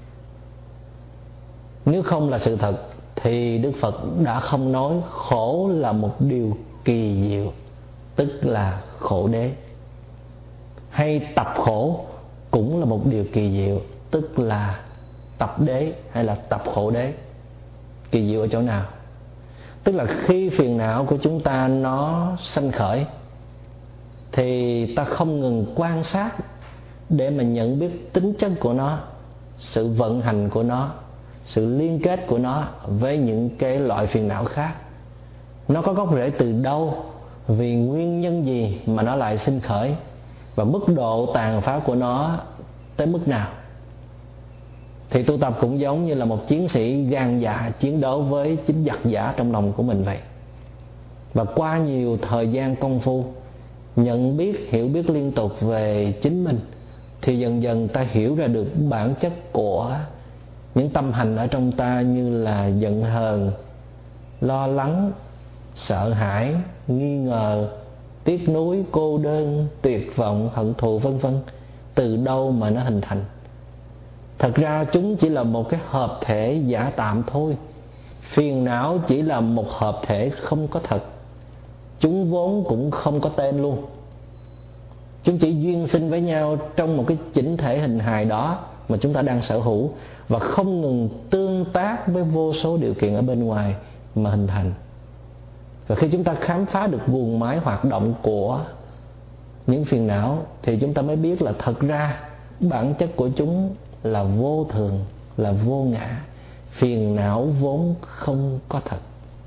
Nếu không là sự thật thì Đức Phật đã không nói khổ là một điều kỳ diệu, tức là khổ đế. Hay tập khổ cũng là một điều kỳ diệu, tức là tập đế hay là tập khổ đế. Kỳ diệu ở chỗ nào? Tức là khi phiền não của chúng ta nó sanh khởi thì ta không ngừng quan sát để mà nhận biết tính chất của nó, sự vận hành của nó, sự liên kết của nó với những cái loại phiền não khác. Nó có gốc rễ từ đâu, vì nguyên nhân gì mà nó lại sinh khởi, và mức độ tàn phá của nó tới mức nào. Thì tu tập cũng giống như là một chiến sĩ gan dạ chiến đấu với chính giặc giả trong lòng của mình vậy. Và qua nhiều thời gian công phu, nhận biết, hiểu biết liên tục về chính mình, thì dần dần ta hiểu ra được bản chất của những tâm hành ở trong ta, như là giận hờn, lo lắng, sợ hãi, nghi ngờ, tiếc nuối, cô đơn, tuyệt vọng, hận thù, vân vân. Từ đâu mà nó hình thành? Thật ra chúng chỉ là một cái hợp thể giả tạm thôi. Phiền não chỉ là một hợp thể không có thật. Chúng vốn cũng không có tên luôn. Chúng chỉ duyên sinh với nhau trong một cái chỉnh thể hình hài đó mà chúng ta đang sở hữu, và không ngừng tương tác với vô số điều kiện ở bên ngoài mà hình thành. Và khi chúng ta khám phá được guồng máy hoạt động của những phiền não thì chúng ta mới biết là thật ra bản chất của chúng là vô thường, là vô ngã. Phiền não vốn không có thật.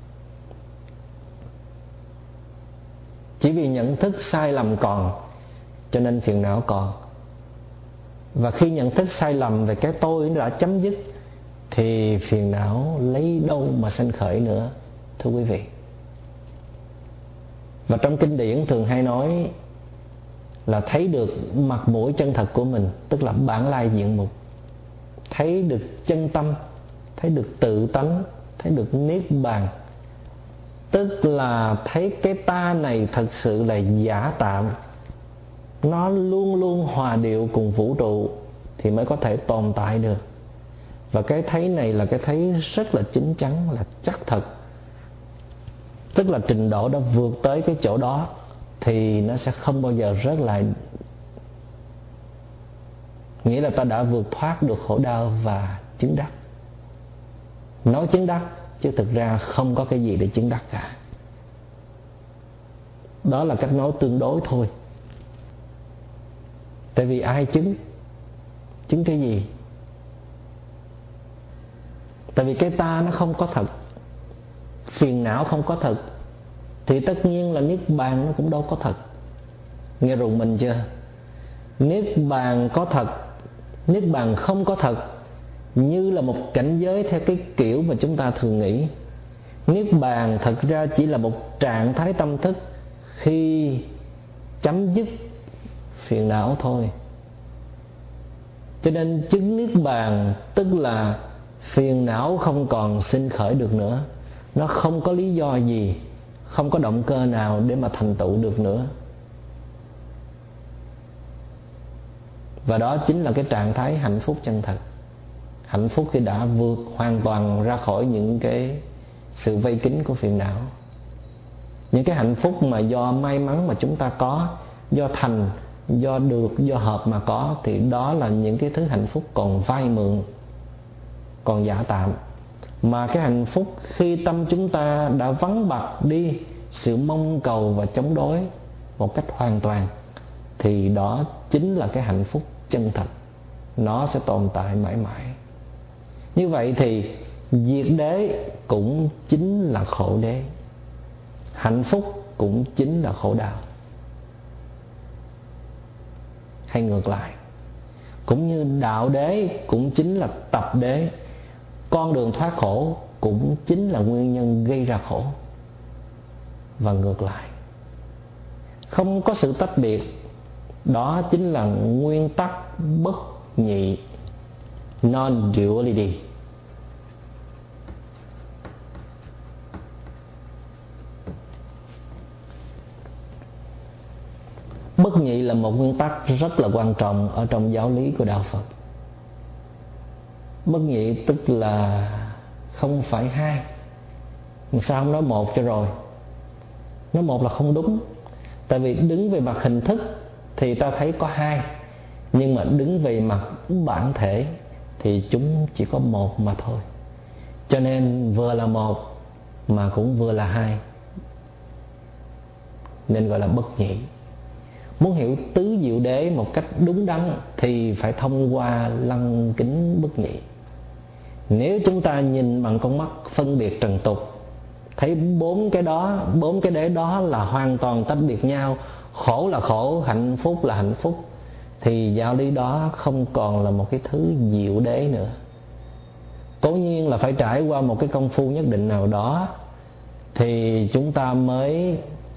Chỉ vì nhận thức sai lầm còn, cho nên phiền não còn. Và khi nhận thức sai lầm về cái tôi đã chấm dứt thì phiền não lấy đâu mà sanh khởi nữa, thưa quý vị. Và trong kinh điển thường hay nói là thấy được mặt mũi chân thật của mình, tức là bản lai diện mục. Thấy được chân tâm, thấy được tự tánh, thấy được niết bàn. Tức là thấy cái ta này thật sự là giả tạm, nó luôn luôn hòa điệu cùng vũ trụ thì mới có thể tồn tại được. Và cái thấy này là cái thấy rất là chín chắn, là chắc thật. Tức là trình độ đã vượt tới cái chỗ đó thì nó sẽ không bao giờ rớt lại. Nghĩa là ta đã vượt thoát được khổ đau và chứng đắc. Nói chứng đắc chứ thực ra không có cái gì để chứng đắc cả. Đó là cách nói tương đối thôi. Tại vì ai chứng? Chứng cái gì? Tại vì cái ta nó không có thật, phiền não không có thật, thì tất nhiên là niết bàn nó cũng đâu có thật. Nghe rùng mình chưa? Niết bàn có thật, niết bàn không có thật, như là một cảnh giới theo cái kiểu mà chúng ta thường nghĩ. Niết bàn thật ra chỉ là một trạng thái tâm thức khi chấm dứt phiền não thôi. Cho nên chứng niết bàn tức là phiền não không còn sinh khởi được nữa. Nó không có lý do gì, không có động cơ nào để mà thành tựu được nữa. Và đó chính là cái trạng thái hạnh phúc chân thật. Hạnh phúc khi đã vượt hoàn toàn ra khỏi những cái sự vây kín của phiền não. Những cái hạnh phúc mà do may mắn mà chúng ta có, do thành, do được, do hợp mà có, thì đó là những cái thứ hạnh phúc còn vay mượn, còn giả tạm. Mà cái hạnh phúc khi tâm chúng ta đã vắng bặt đi sự mong cầu và chống đối một cách hoàn toàn, thì đó chính là cái hạnh phúc chân thật. Nó sẽ tồn tại mãi mãi. Như vậy thì diệt đế cũng chính là khổ đế, hạnh phúc cũng chính là khổ đau. Hay ngược lại, cũng như đạo đế cũng chính là tập đế, con đường thoát khổ cũng chính là nguyên nhân gây ra khổ. Và ngược lại, không có sự tách biệt. Đó chính là nguyên tắc bất nhị, non-duality. Bất nhị là một nguyên tắc rất là quan trọng ở trong giáo lý của Đạo Phật. Bất nhị tức là không phải hai. Sao không nói một cho rồi? Nói một là không đúng. Tại vì đứng về mặt hình thức thì ta thấy có hai, nhưng mà đứng về mặt bản thể thì chúng chỉ có một mà thôi. Cho nên vừa là một mà cũng vừa là hai, nên gọi là bất nhị. Muốn hiểu tứ diệu đế một cách đúng đắn thì phải thông qua lăng kính bất nhị. Nếu chúng ta nhìn bằng con mắt phân biệt trần tục, thấy bốn cái đế đó là hoàn toàn tách biệt nhau, khổ là khổ, hạnh phúc là hạnh phúc, thì giáo lý đó không còn là một cái thứ diệu đế nữa. Cố nhiên là phải trải qua một cái công phu nhất định nào đó thì chúng ta mới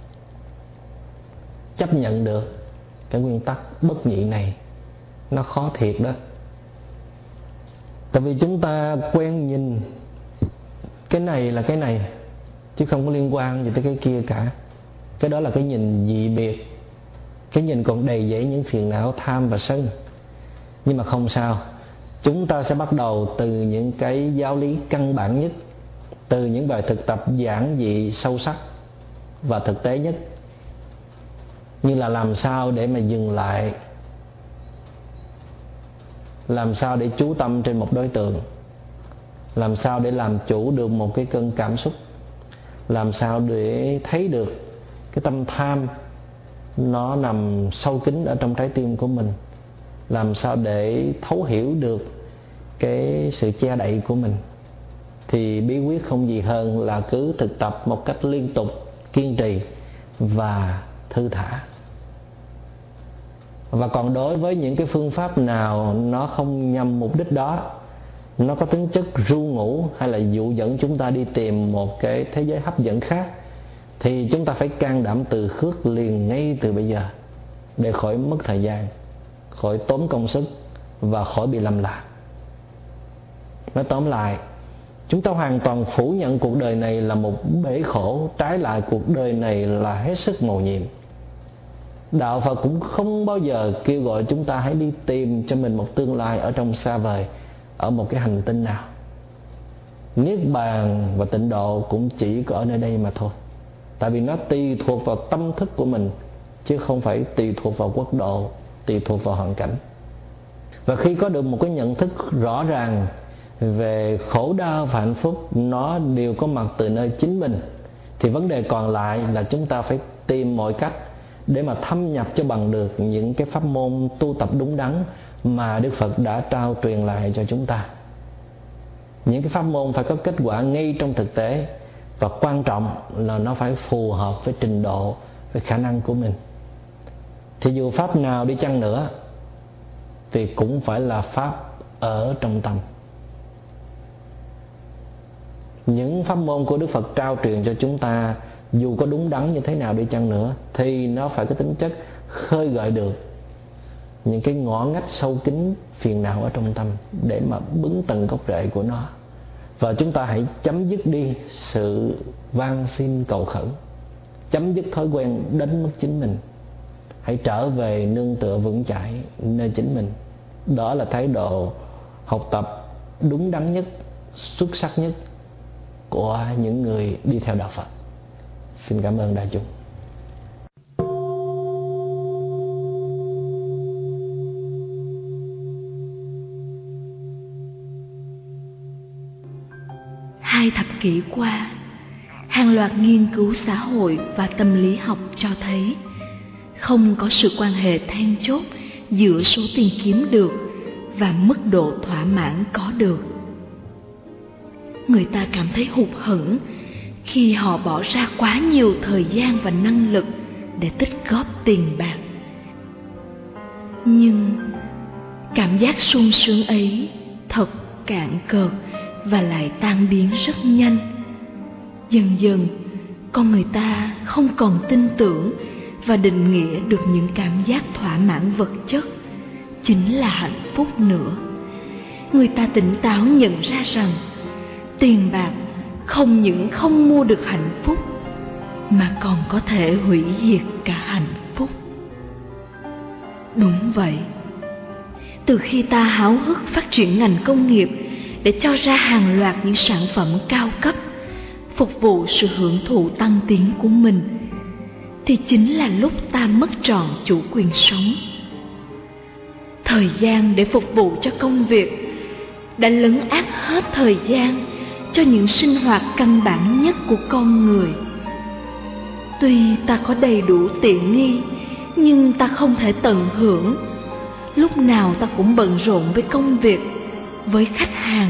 chấp nhận được cái nguyên tắc bất nhị này. Nó khó thiệt đó. Tại vì chúng ta quen nhìn cái này là cái này, chứ không có liên quan gì tới cái kia cả. Cái đó là cái nhìn dị biệt. Cái nhìn còn đầy dẫy những phiền não tham và sân. Nhưng mà không sao, Chúng ta sẽ bắt đầu từ những cái giáo lý căn bản nhất, từ những bài thực tập giản dị, sâu sắc và thực tế nhất, như là làm sao để mà dừng lại, làm sao để chú tâm trên một đối tượng, làm sao để làm chủ được một cái cơn cảm xúc, làm sao để thấy được cái tâm tham nó nằm sâu kín ở trong trái tim của mình, làm sao để thấu hiểu được cái sự che đậy của mình. Thì bí quyết không gì hơn là cứ thực tập một cách liên tục, kiên trì và thư thả. Và còn đối với những cái phương pháp nào nó không nhằm mục đích đó, nó có tính chất ru ngủ hay là dụ dẫn chúng ta đi tìm một cái thế giới hấp dẫn khác, thì chúng ta phải can đảm từ khước liền ngay từ bây giờ, để khỏi mất thời gian, khỏi tốn công sức và khỏi bị lầm lạc. Nói tóm lại, chúng ta hoàn toàn phủ nhận cuộc đời này là một bể khổ, trái lại cuộc đời này là hết sức mầu nhiệm. Đạo Phật cũng không bao giờ kêu gọi chúng ta hãy đi tìm cho mình một tương lai ở trong xa vời, ở một cái hành tinh nào. Niết bàn và tịnh độ cũng chỉ có ở nơi đây mà thôi. Tại vì nó tùy thuộc vào tâm thức của mình, chứ không phải tùy thuộc vào quốc độ, tùy thuộc vào hoàn cảnh. Và khi có được một cái nhận thức rõ ràng về khổ đau và hạnh phúc, nó đều có mặt từ nơi chính mình, thì vấn đề còn lại là chúng ta phải tìm mọi cách để mà thâm nhập cho bằng được những cái pháp môn tu tập đúng đắn mà Đức Phật đã trao truyền lại cho chúng ta. Những cái pháp môn phải có kết quả ngay trong thực tế, và quan trọng là nó phải phù hợp với trình độ, với khả năng của mình. Thì dù pháp nào đi chăng nữa thì cũng phải là pháp ở trong tâm. Những pháp môn của Đức Phật trao truyền cho chúng ta, dù có đúng đắn như thế nào đi chăng nữa, thì nó phải có tính chất khơi gợi được những cái ngõ ngách sâu kín phiền não ở trong tâm, để mà bứng tận gốc rễ của nó. Và chúng ta hãy chấm dứt đi sự van xin cầu khẩn, chấm dứt thói quen đánh mất chính mình, hãy trở về nương tựa vững chãi nơi chính mình. Đó là thái độ học tập đúng đắn nhất, xuất sắc nhất của những người đi theo đạo Phật. Xin cảm ơn đại chúng. Hai thập kỷ qua, hàng loạt nghiên cứu xã hội và tâm lý học cho thấy không có sự quan hệ then chốt giữa số tiền kiếm được và mức độ thỏa mãn có được. Người ta cảm thấy hụt hẫng khi họ bỏ ra quá nhiều thời gian và năng lực để tích góp tiền bạc. Nhưng cảm giác sung sướng ấy thật cạn cợt và lại tan biến rất nhanh. Dần dần, con người ta không còn tin tưởng và định nghĩa được những cảm giác thỏa mãn vật chất chính là hạnh phúc nữa. Người ta tỉnh táo nhận ra rằng tiền bạc không những không mua được hạnh phúc, mà còn có thể hủy diệt cả hạnh phúc. Đúng vậy, từ khi ta háo hức phát triển ngành công nghiệp để cho ra hàng loạt những sản phẩm cao cấp phục vụ sự hưởng thụ tăng tiến của mình, thì chính là lúc ta mất trọn chủ quyền sống. Thời gian để phục vụ cho công việc đã lấn át hết thời gian cho những sinh hoạt căn bản nhất của con người. Tuy ta có đầy đủ tiện nghi, nhưng ta không thể tận hưởng. Lúc nào ta cũng bận rộn với công việc, với khách hàng.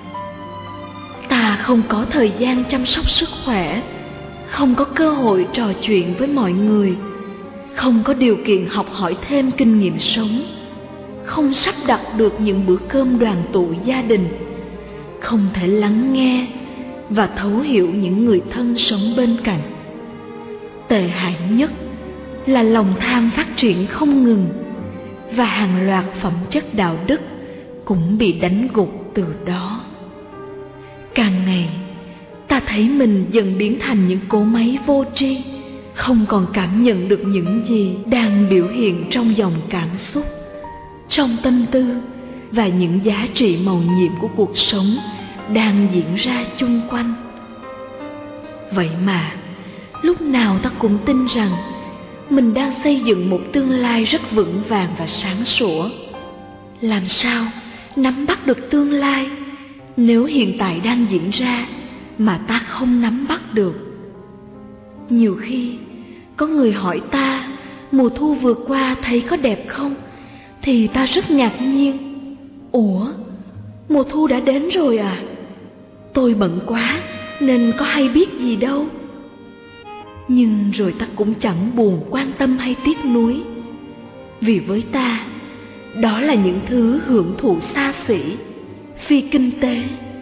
Ta không có thời gian chăm sóc sức khỏe, không có cơ hội trò chuyện với mọi người, không có điều kiện học hỏi thêm kinh nghiệm sống, không sắp đặt được những bữa cơm đoàn tụ gia đình, không thể lắng nghe và thấu hiểu những người thân sống bên cạnh. Tệ hại nhất là lòng tham phát triển không ngừng, và hàng loạt phẩm chất đạo đức cũng bị đánh gục từ đó. Càng ngày, ta thấy mình dần biến thành những cỗ máy vô tri, không còn cảm nhận được những gì đang biểu hiện trong dòng cảm xúc, trong tâm tư và những giá trị mầu nhiệm của cuộc sống đang diễn ra chung quanh. Vậy mà lúc nào ta cũng tin rằng mình đang xây dựng một tương lai rất vững vàng và sáng sủa. Làm sao nắm bắt được tương lai nếu hiện tại đang diễn ra mà ta không nắm bắt được? Nhiều khi có người hỏi ta mùa thu vừa qua thấy có đẹp không, thì ta rất ngạc nhiên. Ủa, mùa thu đã đến rồi à? Tôi bận quá nên có hay biết gì đâu. Nhưng rồi ta cũng chẳng buồn quan tâm hay tiếc nuối, vì với ta đó là những thứ hưởng thụ xa xỉ, phi kinh tế.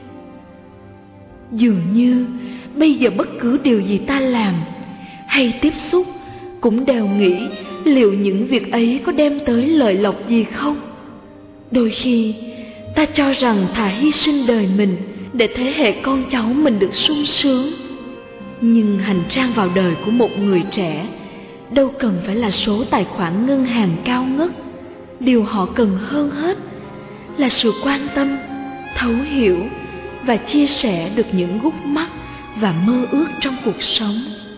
Dường như bây giờ bất cứ điều gì ta làm hay tiếp xúc cũng đều nghĩ liệu những việc ấy có đem tới lợi lộc gì không. Đôi khi ta cho rằng thà hy sinh đời mình để thế hệ con cháu mình được sung sướng. Nhưng hành trang vào đời của một người trẻ đâu cần phải là số tài khoản ngân hàng cao ngất. Điều họ cần hơn hết là sự quan tâm, thấu hiểu và chia sẻ được những gút mắt và mơ ước trong cuộc sống.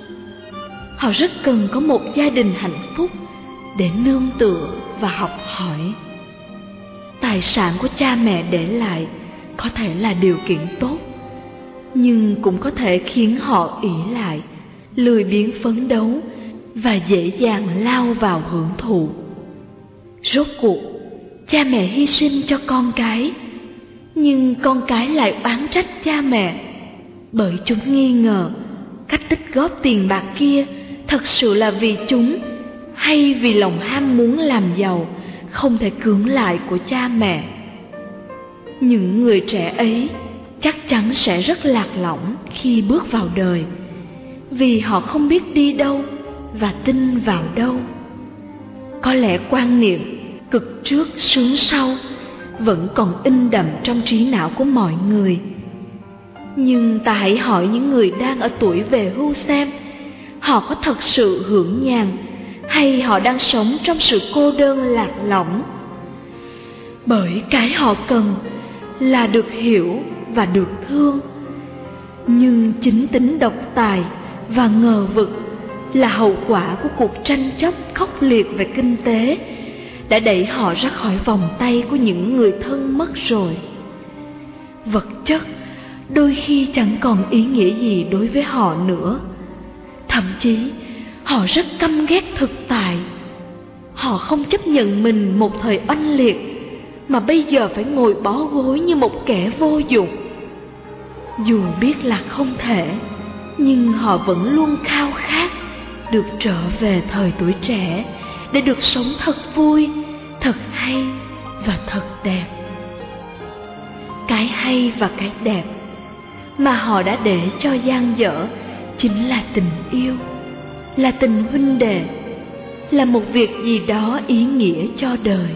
Họ rất cần có một gia đình hạnh phúc để nương tựa và học hỏi. Tài sản của cha mẹ để lại có thể là điều kiện tốt, nhưng cũng có thể khiến họ ỷ lại, lười biếng phấn đấu và dễ dàng lao vào hưởng thụ. Rốt cuộc, cha mẹ hy sinh cho con cái, nhưng con cái lại oán trách cha mẹ, bởi chúng nghi ngờ cách tích góp tiền bạc kia thật sự là vì chúng, hay vì lòng ham muốn làm giàu không thể cưỡng lại của cha mẹ. Những người trẻ ấy chắc chắn sẽ rất lạc lõng khi bước vào đời, vì họ không biết đi đâu và tin vào đâu. Có lẽ quan niệm cực trước sướng sau vẫn còn in đậm trong trí não của mọi người. Nhưng ta hãy hỏi những người đang ở tuổi về hưu xem họ có thật sự hưởng nhàn, hay họ đang sống trong sự cô đơn lạc lõng. Bởi cái họ cần là được hiểu và được thương. Nhưng chính tính độc tài và ngờ vực là hậu quả của cuộc tranh chấp khốc liệt về kinh tế đã đẩy họ ra khỏi vòng tay của những người thân mất rồi. Vật chất đôi khi chẳng còn ý nghĩa gì đối với họ nữa. Thậm chí họ rất căm ghét thực tại. Họ không chấp nhận mình một thời oanh liệt mà bây giờ phải ngồi bó gối như một kẻ vô dụng. Dù biết là không thể, nhưng họ vẫn luôn khao khát được trở về thời tuổi trẻ để được sống thật vui, thật hay và thật đẹp. Cái hay và cái đẹp mà họ đã để cho dang dở chính là tình yêu, là tình huynh đệ, là một việc gì đó ý nghĩa cho đời.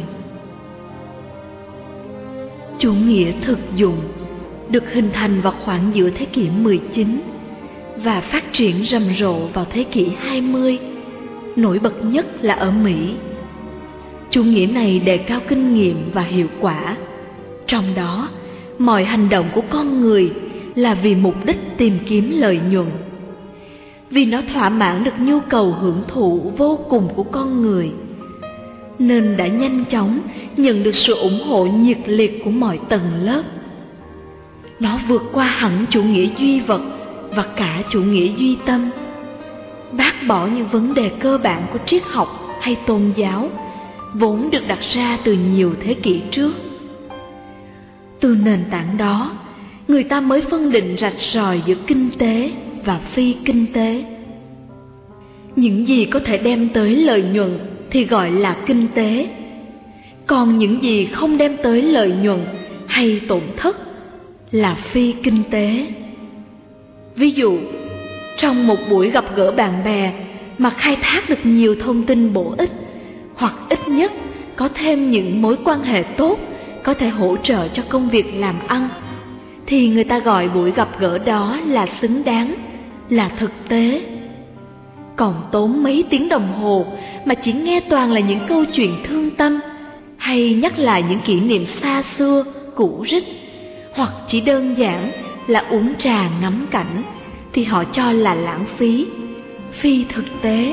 Chủ nghĩa thực dụng được hình thành vào khoảng giữa thế kỷ 19 và phát triển rầm rộ vào thế kỷ 20, nổi bật nhất là ở Mỹ. Chủ nghĩa này đề cao kinh nghiệm và hiệu quả, trong đó mọi hành động của con người là vì mục đích tìm kiếm lợi nhuận. Vì nó thỏa mãn được nhu cầu hưởng thụ vô cùng của con người, nên đã nhanh chóng nhận được sự ủng hộ nhiệt liệt của mọi tầng lớp. Nó vượt qua hẳn chủ nghĩa duy vật và cả chủ nghĩa duy tâm, bác bỏ những vấn đề cơ bản của triết học hay tôn giáo vốn được đặt ra từ nhiều thế kỷ trước. Từ nền tảng đó, người ta mới phân định rạch ròi giữa kinh tế và phi kinh tế. Những gì có thể đem tới lợi nhuận thì gọi là kinh tế, còn những gì không đem tới lợi nhuận hay tổn thất là phi kinh tế. Ví dụ, trong một buổi gặp gỡ bạn bè mà khai thác được nhiều thông tin bổ ích, hoặc ít nhất có thêm những mối quan hệ tốt có thể hỗ trợ cho công việc làm ăn, thì người ta gọi buổi gặp gỡ đó là xứng đáng, là thực tế. Còn tốn mấy tiếng đồng hồ mà chỉ nghe toàn là những câu chuyện thương tâm hay nhắc lại những kỷ niệm xa xưa, cũ rích, hoặc chỉ đơn giản là uống trà ngắm cảnh, thì họ cho là lãng phí, phi thực tế.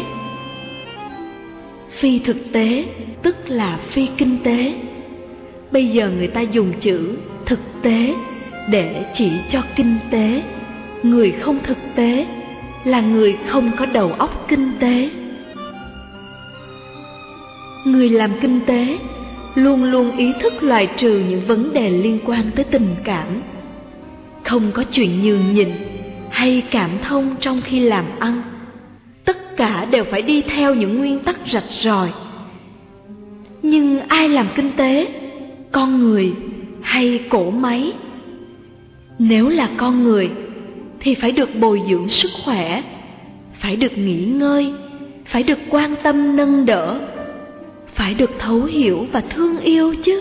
Phi thực tế tức là phi kinh tế. Bây giờ người ta dùng chữ thực tế để chỉ cho kinh tế. Người không thực tế là người không có đầu óc kinh tế. Người làm kinh tế luôn luôn ý thức loại trừ những vấn đề liên quan tới tình cảm. Không có chuyện nhường nhịn hay cảm thông trong khi làm ăn. Tất cả đều phải đi theo những nguyên tắc rạch ròi. Nhưng ai làm kinh tế? Con người hay cỗ máy? Nếu là con người thì phải được bồi dưỡng sức khỏe, phải được nghỉ ngơi, phải được quan tâm nâng đỡ, phải được thấu hiểu và thương yêu chứ.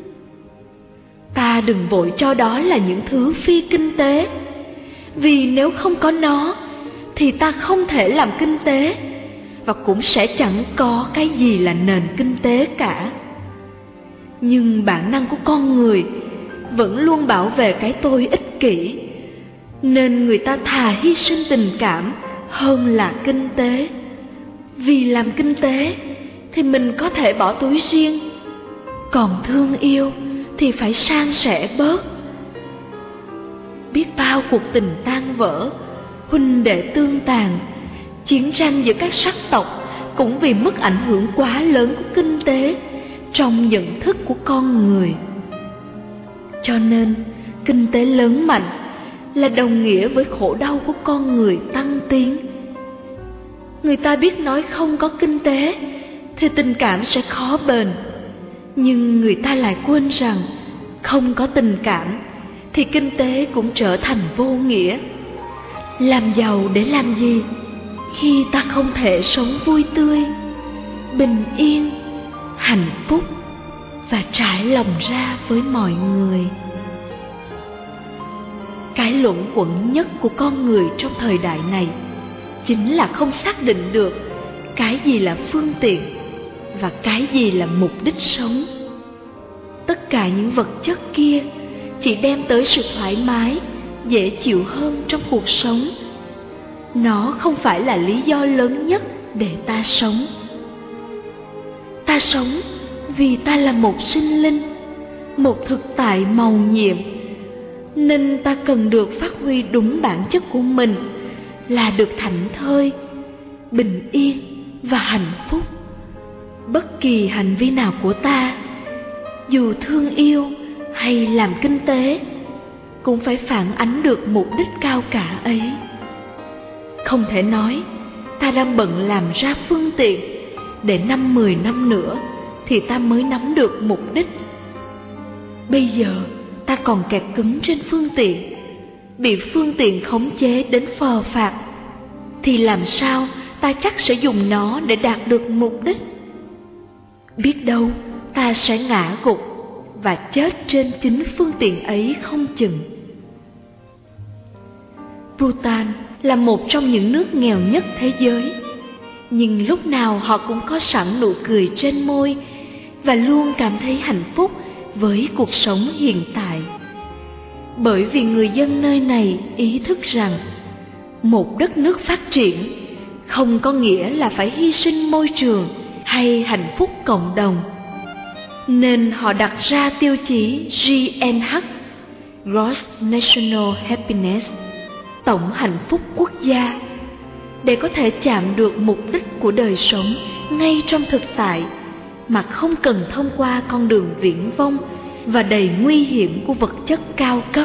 Ta đừng vội cho đó là những thứ phi kinh tế, vì nếu không có nó thì ta không thể làm kinh tế, và cũng sẽ chẳng có cái gì là nền kinh tế cả. Nhưng bản năng của con người vẫn luôn bảo vệ cái tôi ích kỷ, nên người ta thà hy sinh tình cảm hơn là kinh tế. Vì làm kinh tế thì mình có thể bỏ túi riêng, còn thương yêu thì phải san sẻ bớt. Biết bao cuộc tình tan vỡ, huynh đệ tương tàn, chiến tranh giữa các sắc tộc cũng vì mức ảnh hưởng quá lớn của kinh tế trong nhận thức của con người. Cho nên kinh tế lớn mạnh là đồng nghĩa với khổ đau của con người tăng tiến. Người ta biết nói không có kinh tế thì tình cảm sẽ khó bền, nhưng người ta lại quên rằng không có tình cảm thì kinh tế cũng trở thành vô nghĩa. Làm giàu để làm gì khi ta không thể sống vui tươi, bình yên, hạnh phúc và trải lòng ra với mọi người? Cái luẩn quẩn nhất của con người trong thời đại này chính là không xác định được cái gì là phương tiện và cái gì là mục đích sống. Tất cả những vật chất kia chỉ đem tới sự thoải mái, dễ chịu hơn trong cuộc sống. Nó không phải là lý do lớn nhất để ta sống. Ta sống vì ta là một sinh linh, một thực tại màu nhiệm, nên ta cần được phát huy đúng bản chất của mình, là được thảnh thơi, bình yên và hạnh phúc. Bất kỳ hành vi nào của ta, dù thương yêu hay làm kinh tế, cũng phải phản ánh được mục đích cao cả ấy. Không thể nói ta đang bận làm ra phương tiện, để 5-10 năm nữa thì ta mới nắm được mục đích. Bây giờ ta còn kẹt cứng trên phương tiện, bị phương tiện khống chế đến phờ phạc, thì làm sao ta chắc sẽ dùng nó để đạt được mục đích? Biết đâu ta sẽ ngã gục và chết trên chính phương tiện ấy không chừng. Bhutan là một trong những nước nghèo nhất thế giới, nhưng lúc nào họ cũng có sẵn nụ cười trên môi và luôn cảm thấy hạnh phúc với cuộc sống hiện tại. Bởi vì người dân nơi này ý thức rằng một đất nước phát triển không có nghĩa là phải hy sinh môi trường hay hạnh phúc cộng đồng, nên họ đặt ra tiêu chí GNH, Gross National Happiness, tổng hạnh phúc quốc gia, để có thể chạm được mục đích của đời sống ngay trong thực tại, mà không cần thông qua con đường viển vông và đầy nguy hiểm của vật chất cao cấp.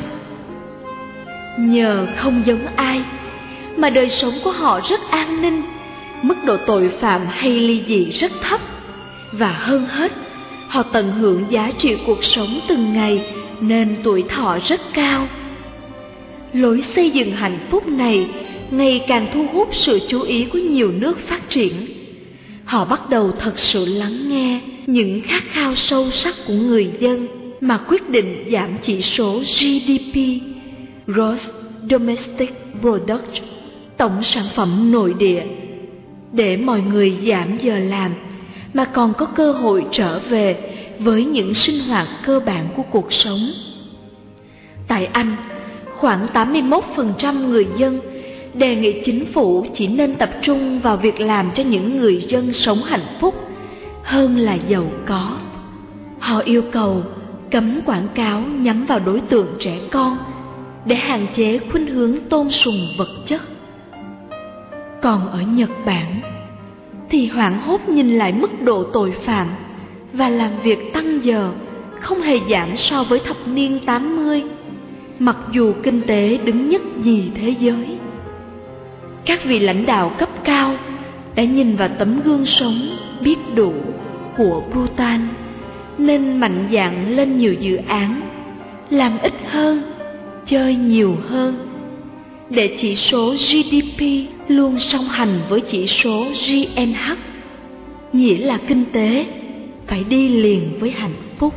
Nhờ không giống ai mà đời sống của họ rất an ninh, mức độ tội phạm hay ly dị rất thấp, và hơn hết, họ tận hưởng giá trị cuộc sống từng ngày nên tuổi thọ rất cao. Lối xây dựng hạnh phúc này ngày càng thu hút sự chú ý của nhiều nước phát triển. Họ bắt đầu thật sự lắng nghe những khát khao sâu sắc của người dân mà quyết định giảm chỉ số GDP, Gross Domestic Product, tổng sản phẩm nội địa, để mọi người giảm giờ làm mà còn có cơ hội trở về với những sinh hoạt cơ bản của cuộc sống. Tại Anh, khoảng 81% người dân đề nghị chính phủ chỉ nên tập trung vào việc làm cho những người dân sống hạnh phúc hơn là giàu có. Họ yêu cầu cấm quảng cáo nhắm vào đối tượng trẻ con để hạn chế khuynh hướng tôn sùng vật chất. Còn ở Nhật Bản thì hoảng hốt nhìn lại mức độ tội phạm và làm việc tăng giờ không hề giảm so với thập niên 80, mặc dù kinh tế đứng nhất nhì thế giới. Các vị lãnh đạo cấp cao đã nhìn vào tấm gương sống biết đủ của Bhutan nên mạnh dạn lên nhiều dự án, làm ít hơn, chơi nhiều hơn, để chỉ số GDP luôn song hành với chỉ số GNH, nghĩa là kinh tế phải đi liền với hạnh phúc.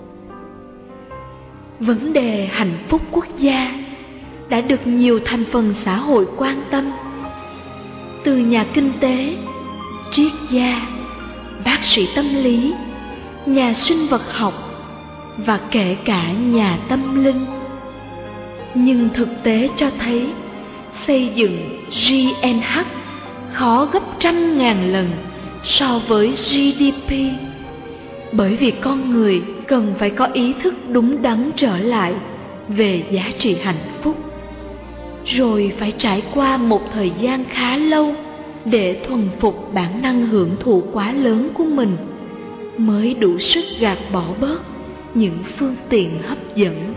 Vấn đề hạnh phúc quốc gia đã được nhiều thành phần xã hội quan tâm, từ nhà kinh tế, triết gia, bác sĩ tâm lý, nhà sinh vật học và kể cả nhà tâm linh. Nhưng thực tế cho thấy xây dựng GNH khó gấp trăm ngàn lần so với GDP, bởi vì con người cần phải có ý thức đúng đắn trở lại về giá trị hạnh phúc, rồi phải trải qua một thời gian khá lâu để thuần phục bản năng hưởng thụ quá lớn của mình, mới đủ sức gạt bỏ bớt những phương tiện hấp dẫn.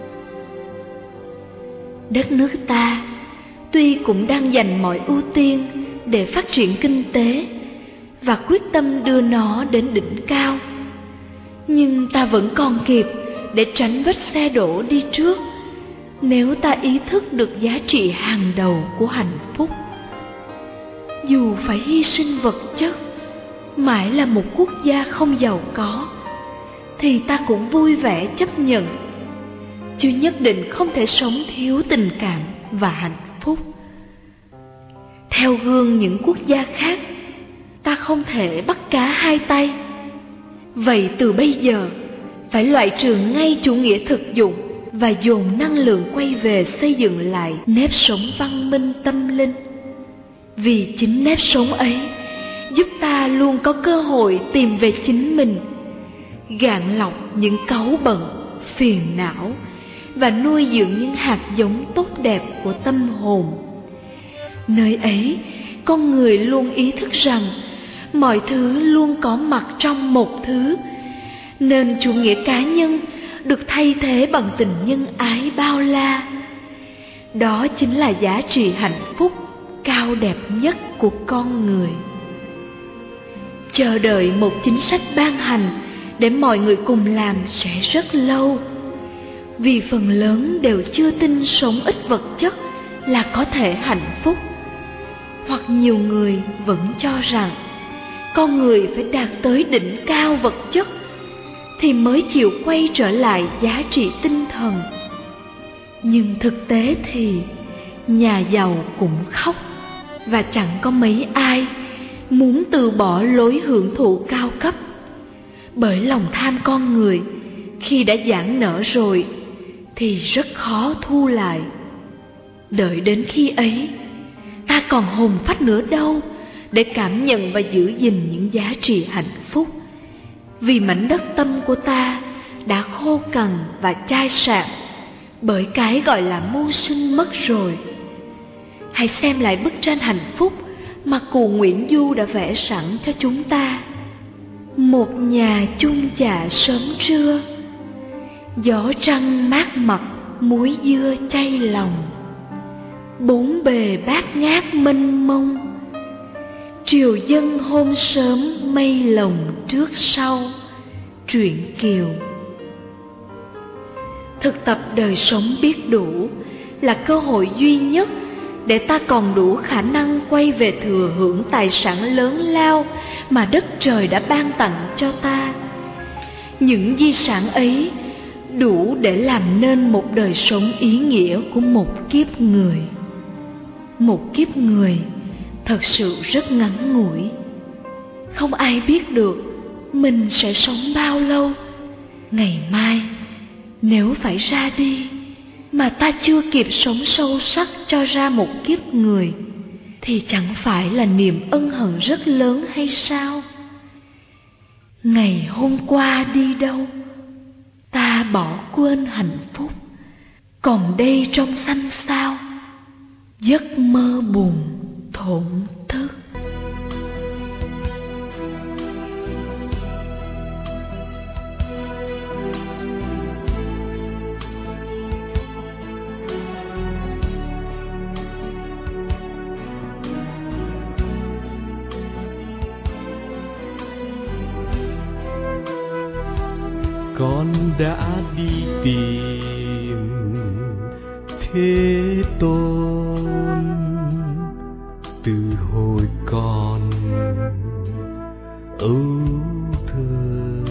Đất nước ta tuy cũng đang dành mọi ưu tiên để phát triển kinh tế và quyết tâm đưa nó đến đỉnh cao, nhưng ta vẫn còn kịp để tránh vết xe đổ đi trước nếu ta ý thức được giá trị hàng đầu của hạnh phúc. Dù phải hy sinh vật chất, mãi là một quốc gia không giàu có, thì ta cũng vui vẻ chấp nhận, chứ nhất định không thể sống thiếu tình cảm và hạnh phúc. Theo gương những quốc gia khác, ta không thể bắt cá hai tay. Vậy từ bây giờ phải loại trừ ngay chủ nghĩa thực dụng và dồn năng lượng quay về xây dựng lại nếp sống văn minh tâm linh. Vì chính nếp sống ấy giúp ta luôn có cơ hội tìm về chính mình, gạn lọc những cáu bận, phiền não và nuôi dưỡng những hạt giống tốt đẹp của tâm hồn. Nơi ấy, con người luôn ý thức rằng mọi thứ luôn có mặt trong một thứ, nên chủ nghĩa cá nhân được thay thế bằng tình nhân ái bao la. Đó chính là giá trị hạnh phúc cao đẹp nhất của con người. Chờ đợi một chính sách ban hành để mọi người cùng làm sẽ rất lâu, vì phần lớn đều chưa tin sống ít vật chất là có thể hạnh phúc. Hoặc nhiều người vẫn cho rằng con người phải đạt tới đỉnh cao vật chất thì mới chịu quay trở lại giá trị tinh thần. Nhưng thực tế thì nhà giàu cũng khóc, và chẳng có mấy ai muốn từ bỏ lối hưởng thụ cao cấp, bởi lòng tham con người khi đã giãn nở rồi thì rất khó thu lại. Đợi đến khi ấy, ta còn hồn phách nữa đâu để cảm nhận và giữ gìn những giá trị hạnh phúc, vì mảnh đất tâm của ta đã khô cằn và chai sạn bởi cái gọi là mưu sinh mất rồi. Hãy xem lại bức tranh hạnh phúc mà cụ Nguyễn Du đã vẽ sẵn cho chúng ta. Một nhà chung chạ sớm trưa, gió trăng mát mặt, muối dưa chay lòng, bốn bề bát ngát mênh mông, triều dân hôm sớm mây lồng trước sau. Truyện Kiều. Thực tập đời sống biết đủ là cơ hội duy nhất để ta còn đủ khả năng quay về thừa hưởng tài sản lớn lao mà đất trời đã ban tặng cho ta. Những di sản ấy đủ để làm nên một đời sống ý nghĩa của một kiếp người. Một kiếp người thật sự rất ngắn ngủi. Không ai biết được mình sẽ sống bao lâu. Ngày mai nếu phải ra đi mà ta chưa kịp sống sâu sắc cho ra một kiếp người, thì chẳng phải là niềm ân hận rất lớn hay sao? Ngày hôm qua đi đâu, ta bỏ quên hạnh phúc, còn đây trong xanh xao, giấc mơ buồn thổn thức. Con đã đi tìm Thế Tôn từ hồi còn ấu thơ.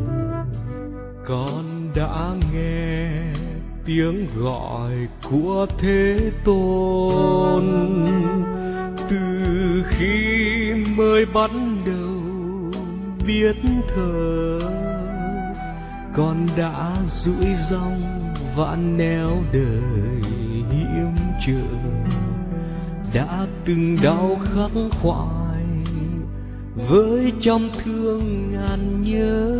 Con đã nghe tiếng gọi của Thế Tôn từ khi mới bắt đầu biết thở. Con đã duỗi dòng vạn nẻo đời hiểm trở, đã từng đau khắc khoải với trong thương ngàn nhớ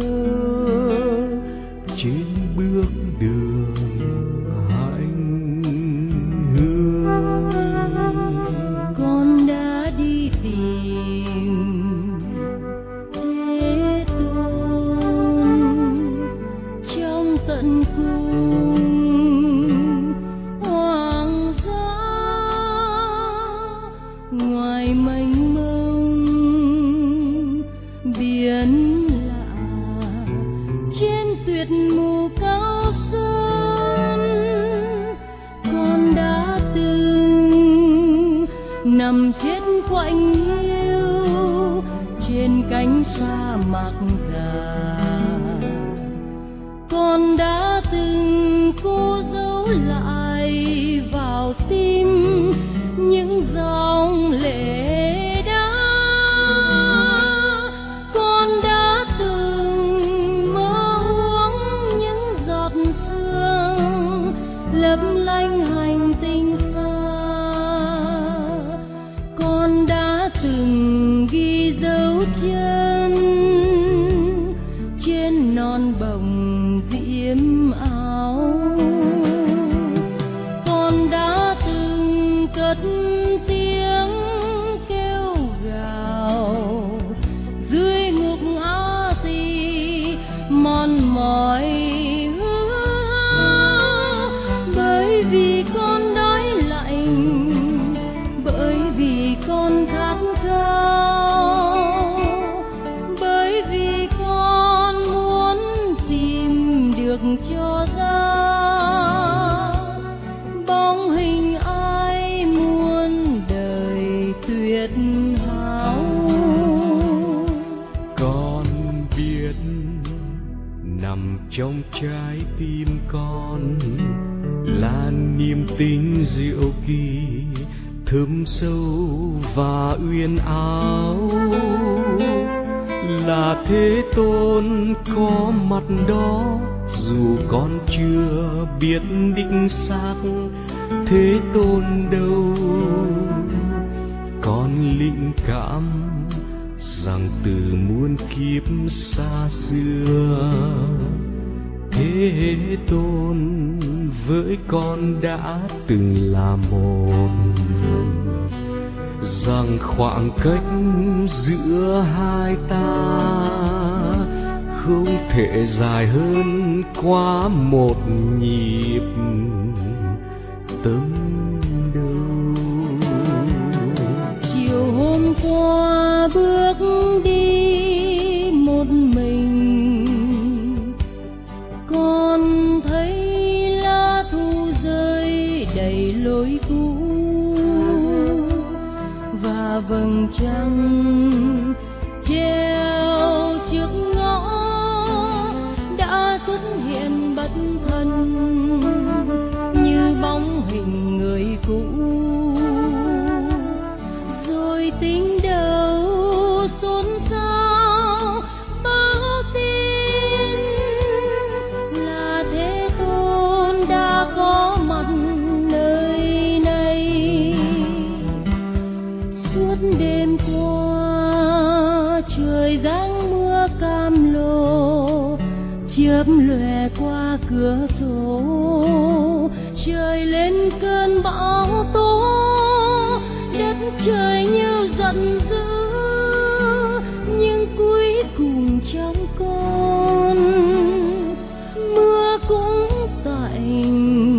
trên bước đường hạnh hương. Con đã đi tìm Thế Tôn trong tận cùng hoàng gia, ngoài mênh mông biển lạ, trên tuyệt mù cao sơn. Con đã từng nằm chết quạnh hiu trên cánh sa mạc già. Con đã từng cô dấu lại vào tim những dòng lệ đá. Con đã từng mơ uống những giọt sương lấp lánh hành tinh xa. Con đã từng ghi dấu chân trên non bồng diễm áo. Con đã từng cất tiếng kêu gào dưới ngục Á Tỳ mòn mỏi hứa. Bởi vì con đói lạnh, bởi vì con khát khao, bởi vì con muốn tìm được cho ra bóng hình ai muôn đời tuyệt hảo. Con biết nằm trong trái tim con là niềm tin diệu kỳ, thơm sâu và uyên áo. Là Thế Tôn có mặt đó, dù con chưa biết đích xác Thế Tôn đâu. Con linh cảm rằng từ muôn kiếp xa xưa, Thế Tôn với con đã từng là một, rằng khoảng cách giữa hai ta không thể dài hơn quá một nhịp tâm đâu. Chiều hôm qua bước đi một mình, con thấy lá thu rơi đầy lối cũ, và vầng trăng treo trước ngõ đã xuất hiện bất thần như bóng hình người cũ. Rồi tình đầu xôn xao bao suốt đêm qua, trời giăng mưa cam lồ chớp lòe qua cửa sổ. Trời lên cơn bão tố, đất trời như giận dữ, nhưng cuối cùng trong con mưa cũng tạnh,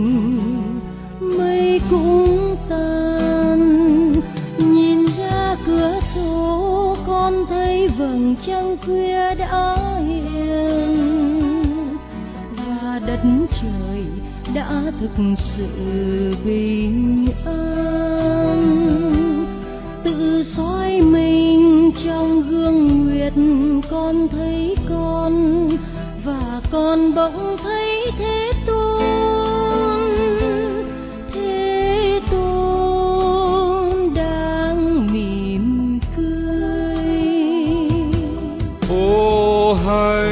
mây cũng tan. Nhìn ra cửa sổ con thấy vầng trăng khuya đã hiện, và đất trời đã thực sự bình an. Tự soi mình trong gương nguyệt, con thấy con và con bỗng thấy Thế Tôn. Thế Tôn đang mỉm cười. Ô hay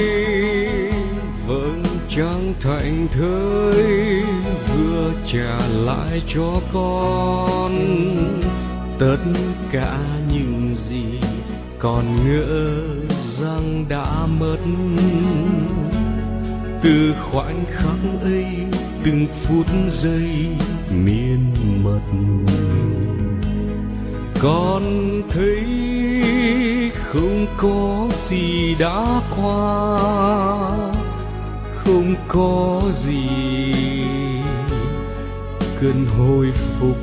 vầng trăng thảnh thơi vừa trả lại cho con tất cả những gì còn ngỡ rằng đã mất. Từ khoảnh khắc ấy từng phút giây miên mật, con thấy không có gì đã qua, không có gì cần hồi phục.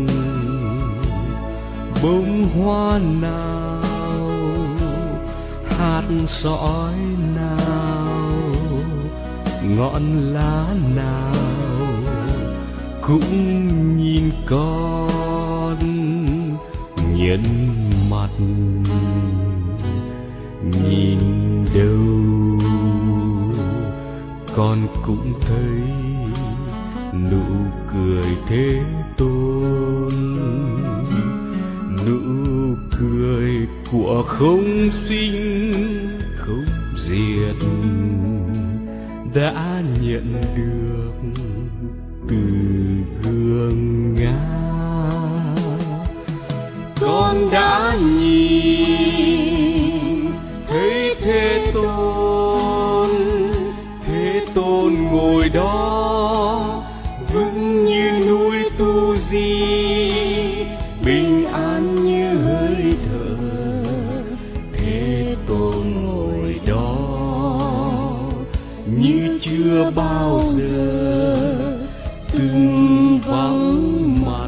Bông hoa nào, hạt sỏi nào, ngọn lá nào cũng nhìn con nhận mặt. Nhìn đâu con cũng thấy nụ cười Thế Tôn, nụ cười của không sinh không diệt đã nhận được từ gương ngã. Con đã nhìn thấy Thế Tôn, Thế Tôn ngồi đó vững như núi Tu Di, bình an như hơi thở. Thế Tôn ngồi đó như chưa bao giờ từng vắng mặt,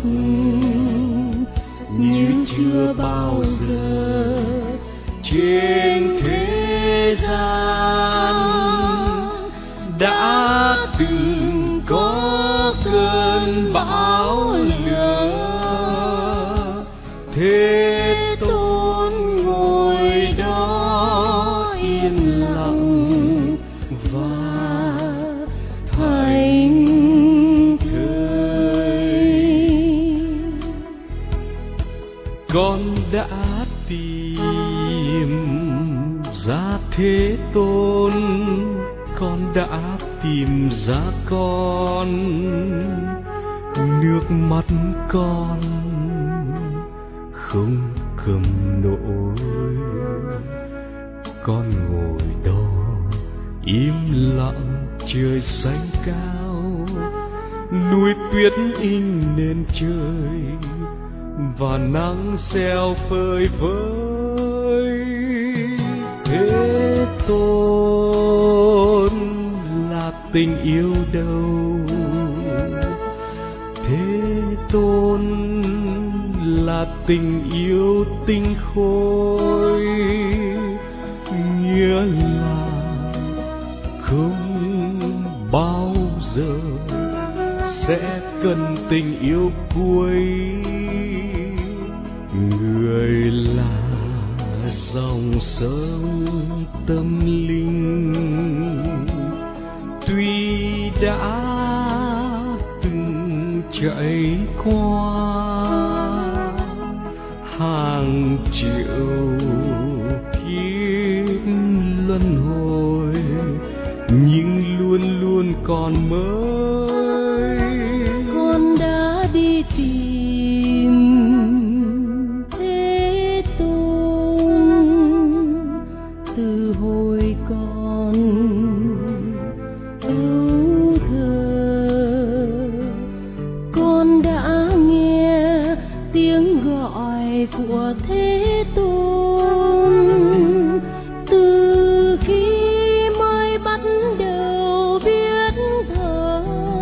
như chưa bao giờ trên thế gian đã từng có cơn bão lửa. Thế Tôn ngồi đó yên lặng và thành thơi. Con đã tìm ra Thế Tôn, con đã tìm ra con. Nước mắt con không cầm nổi, con ngồi đó im lặng. Trời xanh cao, núi tuyết in nền trời, và nắng xeo phơi phới. Thế Tôn là tình yêu đâu, Thế Tôn là tình yêu tinh khôi, nghĩa là không bao giờ sẽ cần tình yêu cuối. Người là dòng sông tâm linh, tuy đã từng chạy qua hàng triệu kiếp luân hồi, nhưng luôn luôn còn mới. Con đã đi tìm Thế gọi của Thế Tôn. Từ khi mới bắt đầu biết thở,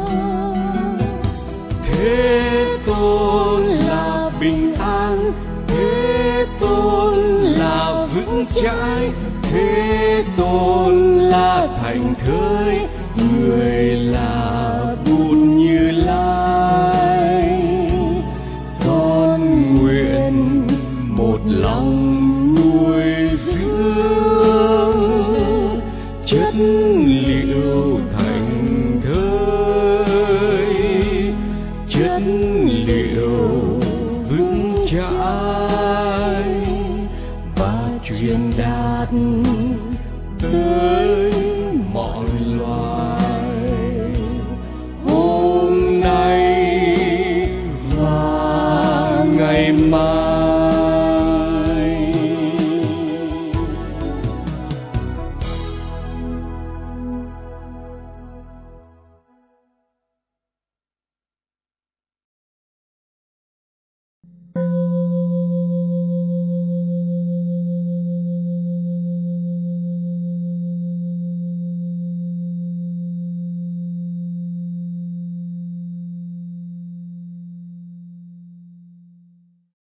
Thế Tôn là bình an, Thế Tôn là vững chãi, Thế Tôn là thành thơi, người là Bụt Như Lai. Con nguyện một lòng nuôi dưỡng chất liệu thành thơi, chất liệu vững chãi và truyền đạt tới mọi loài hôm nay và ngày mai.